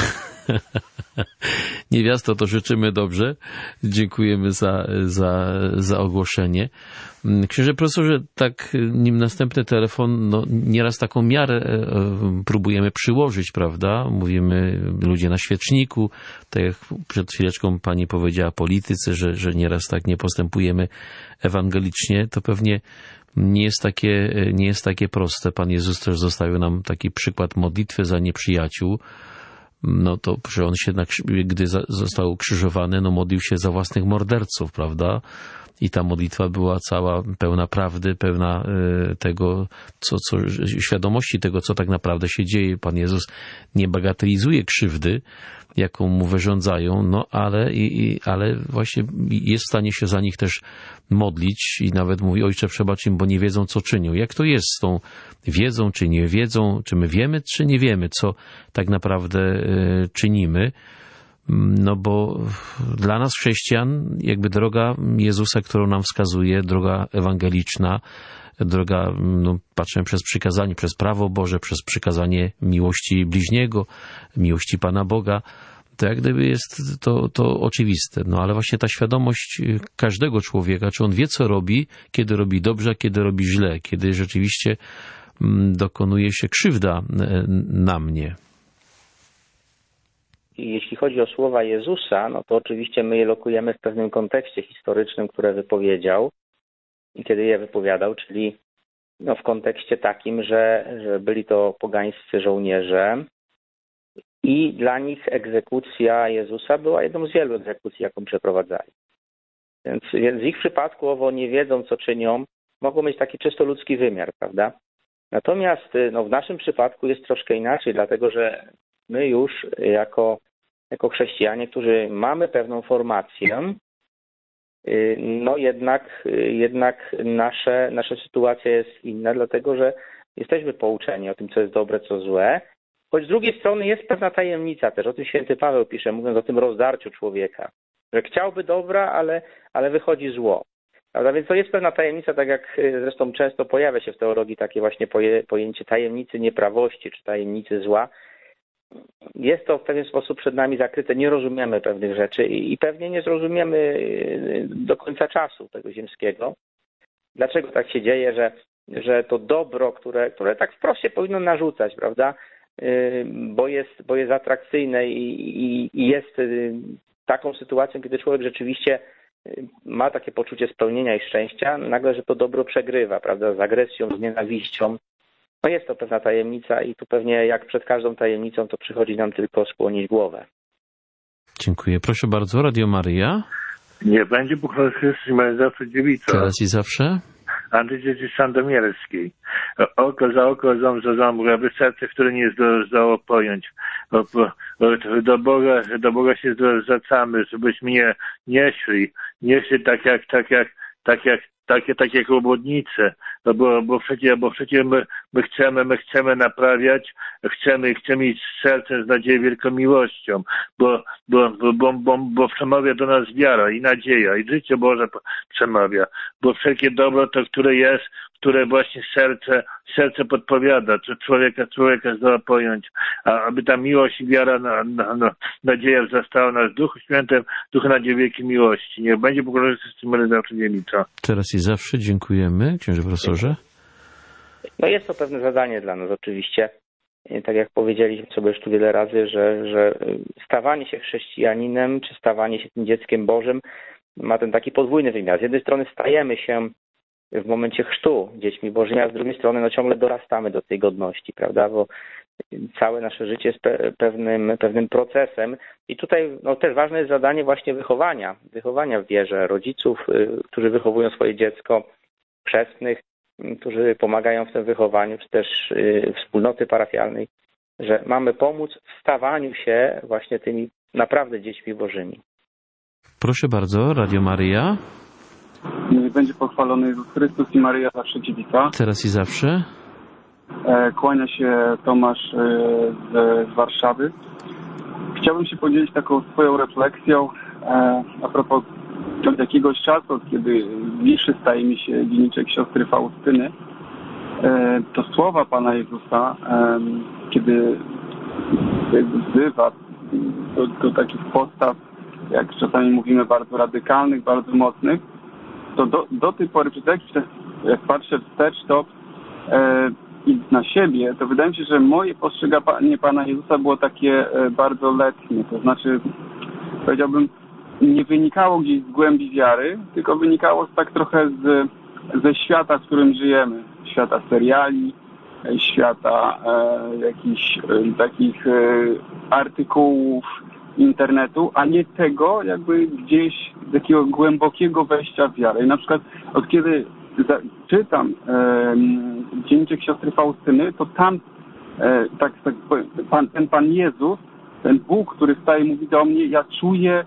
Niewiasto, to życzymy dobrze. Dziękujemy za ogłoszenie. Księże profesorze, tak nim następny telefon, no nieraz taką miarę próbujemy przyłożyć, prawda? Mówimy ludzie na świeczniku, tak jak przed chwileczką pani powiedziała polityce, że nieraz tak nie postępujemy ewangelicznie, to pewnie nie jest takie proste. Pan Jezus też zostawił nam taki przykład modlitwy za nieprzyjaciół. No to, że on się, gdy został ukrzyżowany, no modlił się za własnych morderców, prawda? I ta modlitwa była cała pełna prawdy, pełna tego, świadomości tego, co tak naprawdę się dzieje. Pan Jezus nie bagatelizuje krzywdy, jaką mu wyrządzają, no ale właśnie jest w stanie się za nich też modlić i nawet mówi: Ojcze, przebacz im, bo nie wiedzą, co czynią. Jak to jest z tą wiedzą, czy nie wiedzą, czy my wiemy, czy nie wiemy, co tak naprawdę czynimy? No bo dla nas chrześcijan jakby droga Jezusa, którą nam wskazuje, droga ewangeliczna, droga, patrzymy przez przykazanie, przez prawo Boże, przez przykazanie miłości bliźniego, miłości Pana Boga, to jak gdyby jest to oczywiste. No ale właśnie ta świadomość każdego człowieka, czy on wie, co robi, kiedy robi dobrze, a kiedy robi źle, kiedy rzeczywiście dokonuje się krzywda na mnie.
Jeśli chodzi o słowa Jezusa, no to oczywiście my je lokujemy w pewnym kontekście historycznym, które wypowiedział. kiedy je wypowiadał, czyli w kontekście takim, że byli to pogańscy żołnierze i dla nich egzekucja Jezusa była jedną z wielu egzekucji, jaką przeprowadzali. Więc w ich przypadku, owo nie wiedzą, co czynią, mogą mieć taki czysto ludzki wymiar, prawda? Natomiast w naszym przypadku jest troszkę inaczej, dlatego że my już jako chrześcijanie, którzy mamy pewną formację, jednak nasza sytuacja jest inna, dlatego że jesteśmy pouczeni o tym, co jest dobre, co złe. Choć z drugiej strony jest pewna tajemnica też, o tym święty Paweł pisze, mówiąc o tym rozdarciu człowieka, że chciałby dobra, ale wychodzi zło. Prawda? Więc to jest pewna tajemnica, tak jak zresztą często pojawia się w teologii takie właśnie pojęcie tajemnicy nieprawości czy tajemnicy zła. Jest to w pewien sposób przed nami zakryte, nie rozumiemy pewnych rzeczy i pewnie nie zrozumiemy do końca czasu tego ziemskiego. Dlaczego tak się dzieje, że to dobro, które tak wprost się powinno narzucać, prawda? Bo jest atrakcyjne i jest taką sytuacją, kiedy człowiek rzeczywiście ma takie poczucie spełnienia i szczęścia, nagle, że to dobro przegrywa, prawda, z agresją, z nienawiścią. Jest to pewna tajemnica i tu pewnie jak przed każdą tajemnicą to przychodzi nam tylko skłonić głowę.
Dziękuję. Proszę bardzo, Radio Maryja.
Nie będzie pochwalony Chrystus i Maryja zawsze dziewica.
Teraz i zawsze.
Andrzej z Sandomierskiej. Oko za oko, ząb za ząb, aby serce, które nie zdołało pojąć. Do Boga się zwracamy, żebyśmy nie szli tak jak obłudnice, bo przecież my chcemy naprawiać, chcemy iść z sercem, z nadzieją, wielką miłością, bo przemawia do nas wiara i nadzieja i życie Boże przemawia, bo wszelkie dobro to, które właśnie serce podpowiada, czy człowieka zdoła pojąć, a aby ta miłość i wiara, nadzieja wzrastała nas w Duchu Świętym, Duchu nadziei wielkiej miłości. Niech będzie pokorzony z tym zawsze dziewica.
Teraz i zawsze dziękujemy, księże profesorze.
Jest to pewne zadanie dla nas oczywiście. Tak jak powiedzieliśmy sobie już tu wiele razy, że stawanie się chrześcijaninem, czy stawanie się tym dzieckiem Bożym ma ten taki podwójny wymiar. Z jednej strony stajemy się w momencie chrztu dziećmi Bożymi, a z drugiej strony ciągle dorastamy do tej godności, prawda? Bo całe nasze życie jest pewnym procesem i tutaj też ważne jest zadanie właśnie wychowania w wierze rodziców, którzy wychowują swoje dziecko, chrzestnych, którzy pomagają w tym wychowaniu, czy też wspólnoty parafialnej, że mamy pomóc w stawaniu się właśnie tymi naprawdę dziećmi Bożymi.
Proszę bardzo, Radio Maryja.
Niech będzie pochwalony Jezus Chrystus i Maryja zawsze dziewica.
Teraz i zawsze.
Kłania się Tomasz z Warszawy. Chciałbym się podzielić taką swoją refleksją a propos od jakiegoś czasu, od kiedy bliższy staje mi się dzienniczek siostry Faustyny, to słowa Pana Jezusa, kiedy wzywa do takich postaw, jak czasami mówimy, bardzo radykalnych, bardzo mocnych, to do tej pory, przez jakiś czas, jak patrzę wstecz, to i na siebie, to wydaje mi się, że moje postrzeganie Pana Jezusa było takie bardzo letnie. To znaczy, powiedziałbym, nie wynikało gdzieś z głębi wiary, tylko wynikało tak trochę ze świata, w którym żyjemy. Świata seriali, świata jakichś takich artykułów internetu, a nie tego jakby gdzieś takiego głębokiego wejścia w wiarę. I na przykład od kiedy czytam dzienniczek siostry Faustyny, to tam ten Pan Jezus, ten Bóg, który staje, mówi do mnie, ja czuję,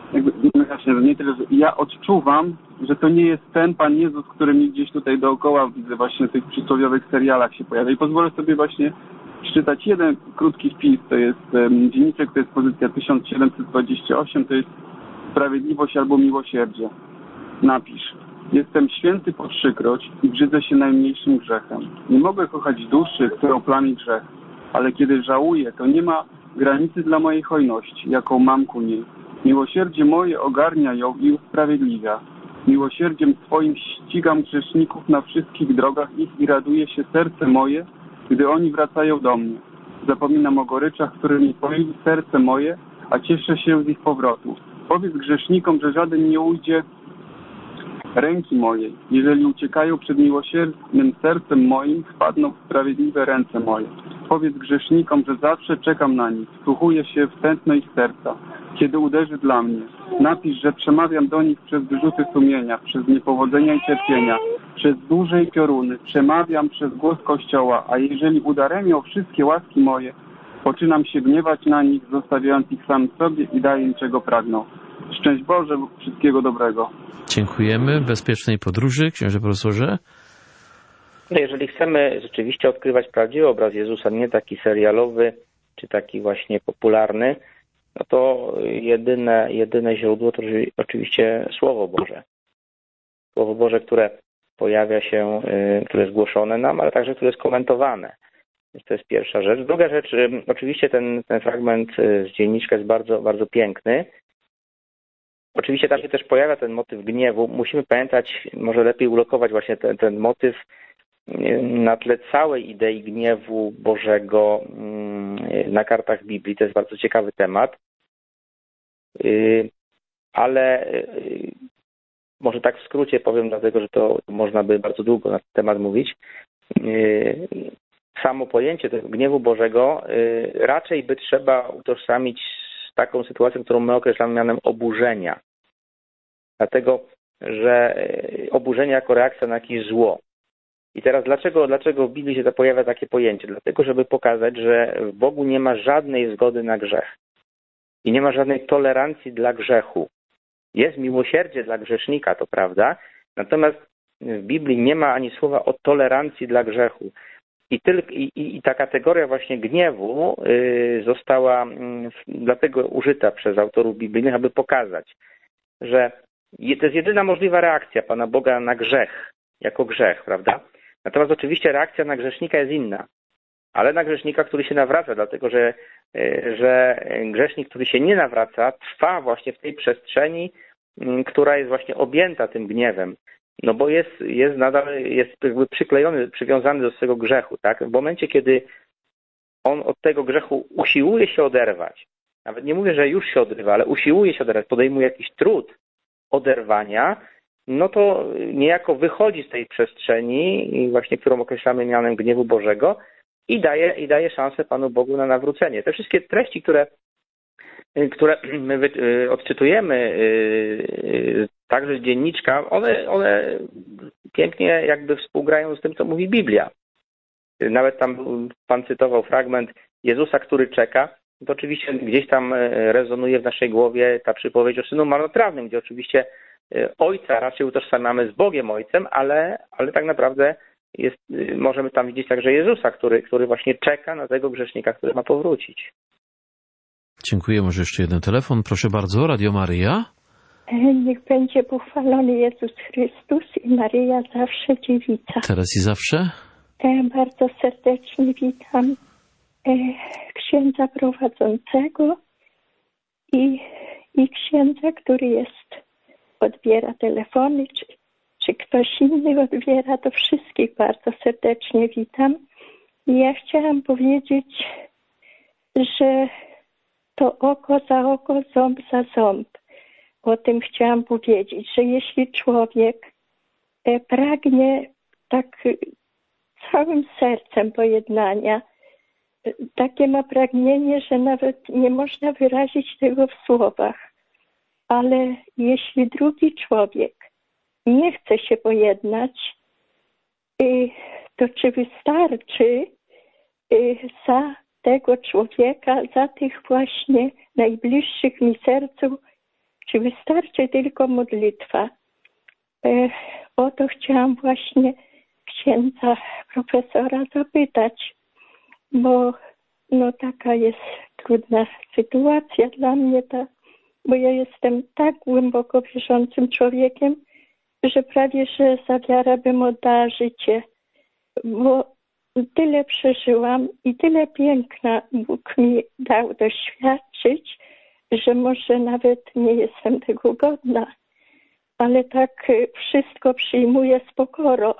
ja odczuwam, że to nie jest ten Pan Jezus, który mi gdzieś tutaj dookoła widzę właśnie w tych przysłowiowych serialach się pojawia. I pozwolę sobie właśnie przeczytać jeden krótki wpis, to jest dzienniczek, to jest pozycja 1728, to jest Sprawiedliwość albo Miłosierdzie. Napisz: jestem święty po trzykroć i brzydzę się najmniejszym grzechem. Nie mogę kochać duszy, którą plami grzech, ale kiedy żałuję, to nie ma granicy dla mojej hojności, jaką mam ku niej. Miłosierdzie moje ogarnia ją i usprawiedliwia. Miłosierdziem swoim ścigam grzeszników na wszystkich drogach ich i raduje się serce moje, gdy oni wracają do mnie. Zapominam o goryczach, którymi poili serce moje, a cieszę się z ich powrotu. Powiedz grzesznikom, że żaden nie ujdzie ręki mojej. Jeżeli uciekają przed miłosiernym sercem moim, wpadną w sprawiedliwe ręce moje. Powiedz grzesznikom, że zawsze czekam na nich. Wsłuchuję się w tętno ich serca, kiedy uderzy dla mnie. Napisz, że przemawiam do nich przez wyrzuty sumienia, przez niepowodzenia i cierpienia, przez burze i pioruny. Przemawiam przez głos Kościoła, a jeżeli udaremią wszystkie łaski moje, poczynam się gniewać na nich, zostawiając ich sam sobie i daję im, czego pragną. Szczęść Boże, wszystkiego dobrego.
Dziękujemy. Bezpiecznej podróży, księże profesorze.
No jeżeli chcemy rzeczywiście odkrywać prawdziwy obraz Jezusa, nie taki serialowy, czy taki właśnie popularny, no to jedyne źródło to oczywiście Słowo Boże. Słowo Boże, które pojawia się, które jest głoszone nam, ale także które jest komentowane. Więc to jest pierwsza rzecz. Druga rzecz, oczywiście ten fragment z dzienniczka jest bardzo, bardzo piękny. Oczywiście tam się też pojawia ten motyw gniewu. Musimy pamiętać, może lepiej ulokować właśnie ten motyw na tle całej idei gniewu Bożego na kartach Biblii. To jest bardzo ciekawy temat. Ale może tak w skrócie powiem, dlatego że to można by bardzo długo na ten temat mówić. Samo pojęcie tego gniewu Bożego raczej by trzeba utożsamić z taką sytuacją, którą my określamy mianem oburzenia. Dlatego, że oburzenie jako reakcja na jakieś zło. I teraz dlaczego w Biblii się pojawia takie pojęcie? Dlatego, żeby pokazać, że w Bogu nie ma żadnej zgody na grzech. I nie ma żadnej tolerancji dla grzechu. Jest miłosierdzie dla grzesznika, to prawda, natomiast w Biblii nie ma ani słowa o tolerancji dla grzechu. I ta kategoria właśnie gniewu została dlatego użyta przez autorów biblijnych, aby pokazać, że to jest jedyna możliwa reakcja Pana Boga na grzech, jako grzech, prawda? Natomiast oczywiście reakcja na grzesznika jest inna, ale na grzesznika, który się nawraca, dlatego że grzesznik, który się nie nawraca, trwa właśnie w tej przestrzeni, która jest właśnie objęta tym gniewem. No bo jest nadal jakby przyklejony, przywiązany do swego grzechu, tak? W momencie, kiedy on od tego grzechu usiłuje się oderwać, nawet nie mówię, że już się odrywa, ale usiłuje się oderwać, podejmuje jakiś trud oderwania, no to niejako wychodzi z tej przestrzeni, właśnie którą określamy mianem gniewu Bożego i daje szansę Panu Bogu na nawrócenie. Te wszystkie treści, które my odczytujemy także z dzienniczka, one pięknie jakby współgrają z tym, co mówi Biblia. Nawet tam Pan cytował fragment Jezusa, który czeka. To oczywiście gdzieś tam rezonuje w naszej głowie ta przypowiedź o synu marnotrawnym, gdzie oczywiście Ojca raczej utożsamiamy z Bogiem Ojcem, ale tak naprawdę możemy tam widzieć także Jezusa, który właśnie czeka na tego grzesznika, który ma powrócić.
Dziękuję. Może jeszcze jeden telefon. Proszę bardzo, Radio Maryja.
Niech będzie pochwalony Jezus Chrystus i Maryja zawsze dziewica.
Teraz i zawsze.
Bardzo serdecznie witam księdza prowadzącego i księdza, który odbiera telefony, czy ktoś inny odbiera, to wszystkich bardzo serdecznie witam. I ja chciałam powiedzieć, że to oko za oko, ząb za ząb. O tym chciałam powiedzieć, że jeśli człowiek pragnie tak całym sercem pojednania, takie ma pragnienie, że nawet nie można wyrazić tego w słowach. Ale jeśli drugi człowiek nie chce się pojednać, to czy wystarczy za tego człowieka, za tych właśnie najbliższych mi sercu, czy wystarczy tylko modlitwa? O to chciałam właśnie księdza profesora zapytać, bo taka jest trudna sytuacja dla mnie, bo ja jestem tak głęboko wierzącym człowiekiem, że prawie, że za wiarę bym oddała życie, bo tyle przeżyłam i tyle piękna Bóg mi dał doświadczyć, że może nawet nie jestem tego godna, ale tak wszystko przyjmuję z pokorą,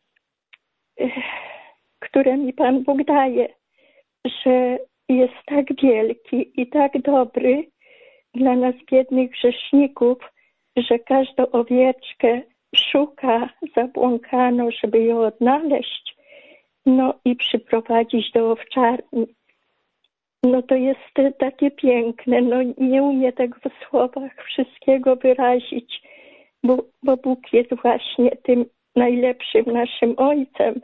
które mi Pan Bóg daje, że jest tak wielki i tak dobry dla nas biednych grzeszników, że każdą owieczkę szuka zabłąkano, żeby ją odnaleźć, no i przyprowadzić do owczarni. No to jest takie piękne, no nie umie tego w słowach wszystkiego wyrazić, bo Bóg jest właśnie tym najlepszym naszym Ojcem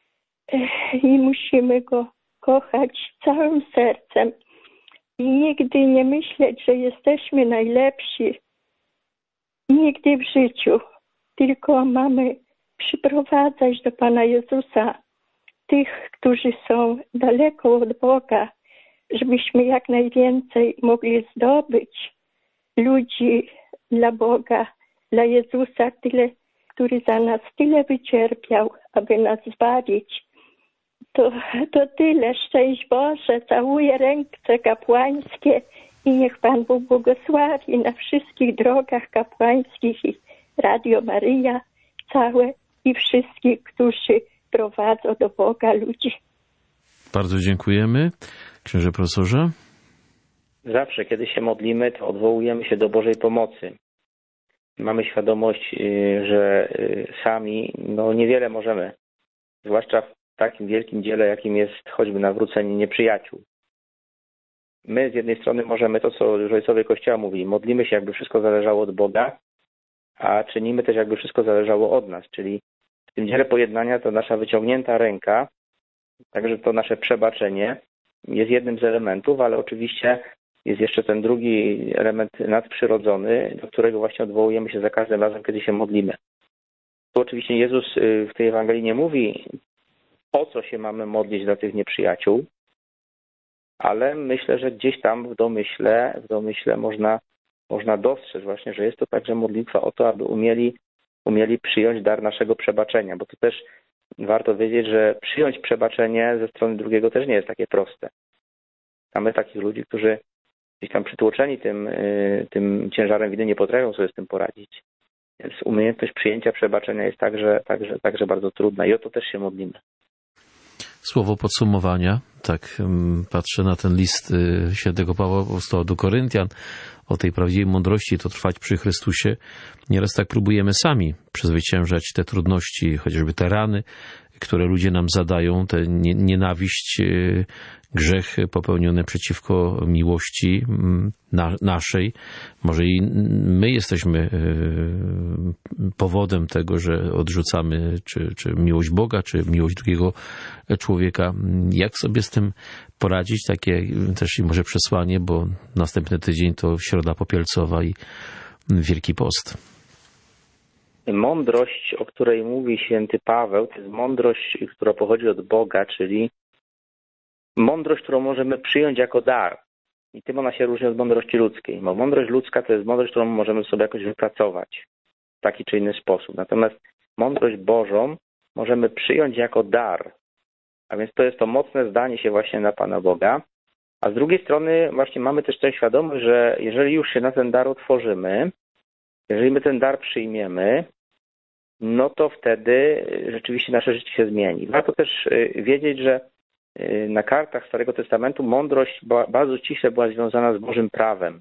i musimy Go kochać całym sercem i nigdy nie myśleć, że jesteśmy najlepsi, nigdy w życiu, tylko mamy przyprowadzać do Pana Jezusa tych, którzy są daleko od Boga, żebyśmy jak najwięcej mogli zdobyć ludzi dla Boga, dla Jezusa, który za nas tyle wycierpiał, aby nas zbawić. To tyle. Szczęść Boże. Całuję ręce kapłańskie i niech Pan Bóg błogosławi na wszystkich drogach kapłańskich i Radio Maryja całe i wszystkich, którzy prowadzą do Boga ludzi.
Bardzo dziękujemy. Księże profesorze?
Zawsze, kiedy się modlimy, to odwołujemy się do Bożej pomocy. Mamy świadomość, że sami niewiele możemy, zwłaszcza w takim wielkim dziele, jakim jest choćby nawrócenie nieprzyjaciół. My z jednej strony możemy to, co już ojcowie Kościoła mówili, modlimy się, jakby wszystko zależało od Boga, a czynimy też, jakby wszystko zależało od nas, czyli w tym dziele pojednania to nasza wyciągnięta ręka, także to nasze przebaczenie jest jednym z elementów, ale oczywiście jest jeszcze ten drugi element nadprzyrodzony, do którego właśnie odwołujemy się za każdym razem, kiedy się modlimy. Tu oczywiście Jezus w tej Ewangelii nie mówi, o co się mamy modlić dla tych nieprzyjaciół, ale myślę, że gdzieś tam w domyśle można dostrzec właśnie, że jest to także modlitwa o to, aby umieli przyjąć dar naszego przebaczenia, bo to też warto wiedzieć, że przyjąć przebaczenie ze strony drugiego też nie jest takie proste. Mamy takich ludzi, którzy gdzieś tam przytłoczeni tym ciężarem winy nie potrafią sobie z tym poradzić. Więc umiejętność przyjęcia przebaczenia jest także bardzo trudna i o to też się modlimy.
Słowo podsumowania, tak patrzę na ten list świętego Pawła Apostoła do Koryntian, o tej prawdziwej mądrości, to trwać przy Chrystusie. Nieraz tak próbujemy sami przezwyciężać te trudności, chociażby te rany, które ludzie nam zadają, tę nienawiść, grzech popełniony przeciwko miłości naszej. Może i my jesteśmy powodem tego, że odrzucamy czy miłość Boga, czy miłość drugiego człowieka. Jak sobie z tym poradzić? Takie też i może przesłanie, bo następny tydzień to Środa Popielcowa i Wielki Post.
Mądrość, o której mówi święty Paweł, to jest mądrość, która pochodzi od Boga, czyli mądrość, którą możemy przyjąć jako dar. I tym ona się różni od mądrości ludzkiej. Bo mądrość ludzka to jest mądrość, którą możemy sobie jakoś wypracować w taki czy inny sposób. Natomiast mądrość Bożą możemy przyjąć jako dar. A więc to jest to mocne zdanie się właśnie na Pana Boga. A z drugiej strony właśnie mamy też tę świadomość, że jeżeli już się na ten dar otworzymy, jeżeli my ten dar przyjmiemy, no to wtedy rzeczywiście nasze życie się zmieni. Warto też wiedzieć, że na kartach Starego Testamentu mądrość bardzo ściśle była związana z Bożym prawem,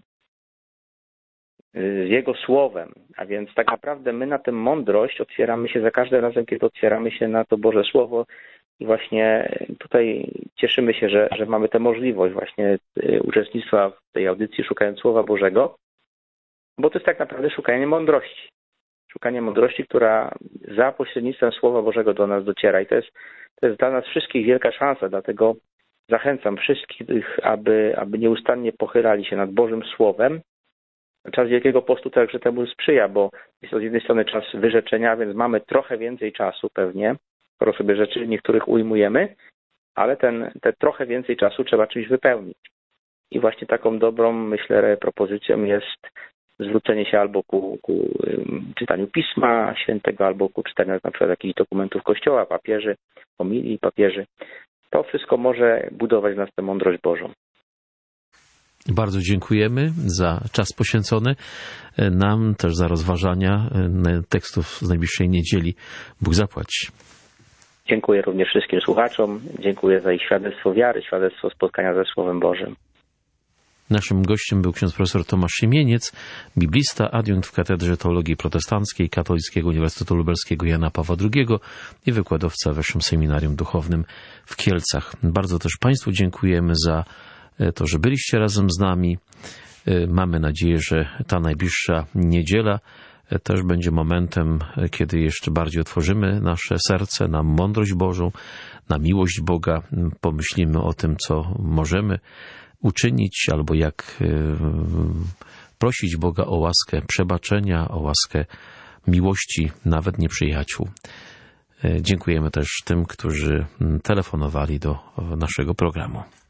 z Jego Słowem. A więc tak naprawdę my na tę mądrość otwieramy się za każdym razem, kiedy otwieramy się na to Boże Słowo i właśnie tutaj cieszymy się, że mamy tę możliwość właśnie uczestnictwa w tej audycji Szukając Słowa Bożego, bo to jest tak naprawdę szukanie mądrości. Szukanie mądrości, która za pośrednictwem Słowa Bożego do nas dociera. I to jest dla nas wszystkich wielka szansa, dlatego zachęcam wszystkich, aby nieustannie pochylali się nad Bożym Słowem. Czas Wielkiego Postu także temu sprzyja, bo jest to z jednej strony czas wyrzeczenia, więc mamy trochę więcej czasu pewnie, skoro sobie rzeczy niektórych ujmujemy, ale te trochę więcej czasu trzeba czymś wypełnić. I właśnie taką dobrą, myślę, propozycją jest zwrócenie się albo ku czytaniu Pisma Świętego, albo ku czytaniu na przykład jakichś dokumentów Kościoła, papieży, homilii papieży. To wszystko może budować w nas tę mądrość Bożą.
Bardzo dziękujemy za czas poświęcony nam, też za rozważania tekstów z najbliższej niedzieli. Bóg zapłać.
Dziękuję również wszystkim słuchaczom. Dziękuję za ich świadectwo wiary, świadectwo spotkania ze Słowem Bożym.
Naszym gościem był ksiądz profesor Tomasz Siemieniec, biblista, adiunkt w Katedrze Teologii Protestanckiej Katolickiego Uniwersytetu Lubelskiego Jana Pawła II i wykładowca w Wyższym Seminarium Duchownym w Kielcach. Bardzo też Państwu dziękujemy za to, że byliście razem z nami. Mamy nadzieję, że ta najbliższa niedziela też będzie momentem, kiedy jeszcze bardziej otworzymy nasze serce na mądrość Bożą, na miłość Boga. Pomyślimy o tym, co możemy uczynić, albo jak prosić Boga o łaskę przebaczenia, o łaskę miłości, nawet nieprzyjaciół. Dziękujemy też tym, którzy telefonowali do naszego programu.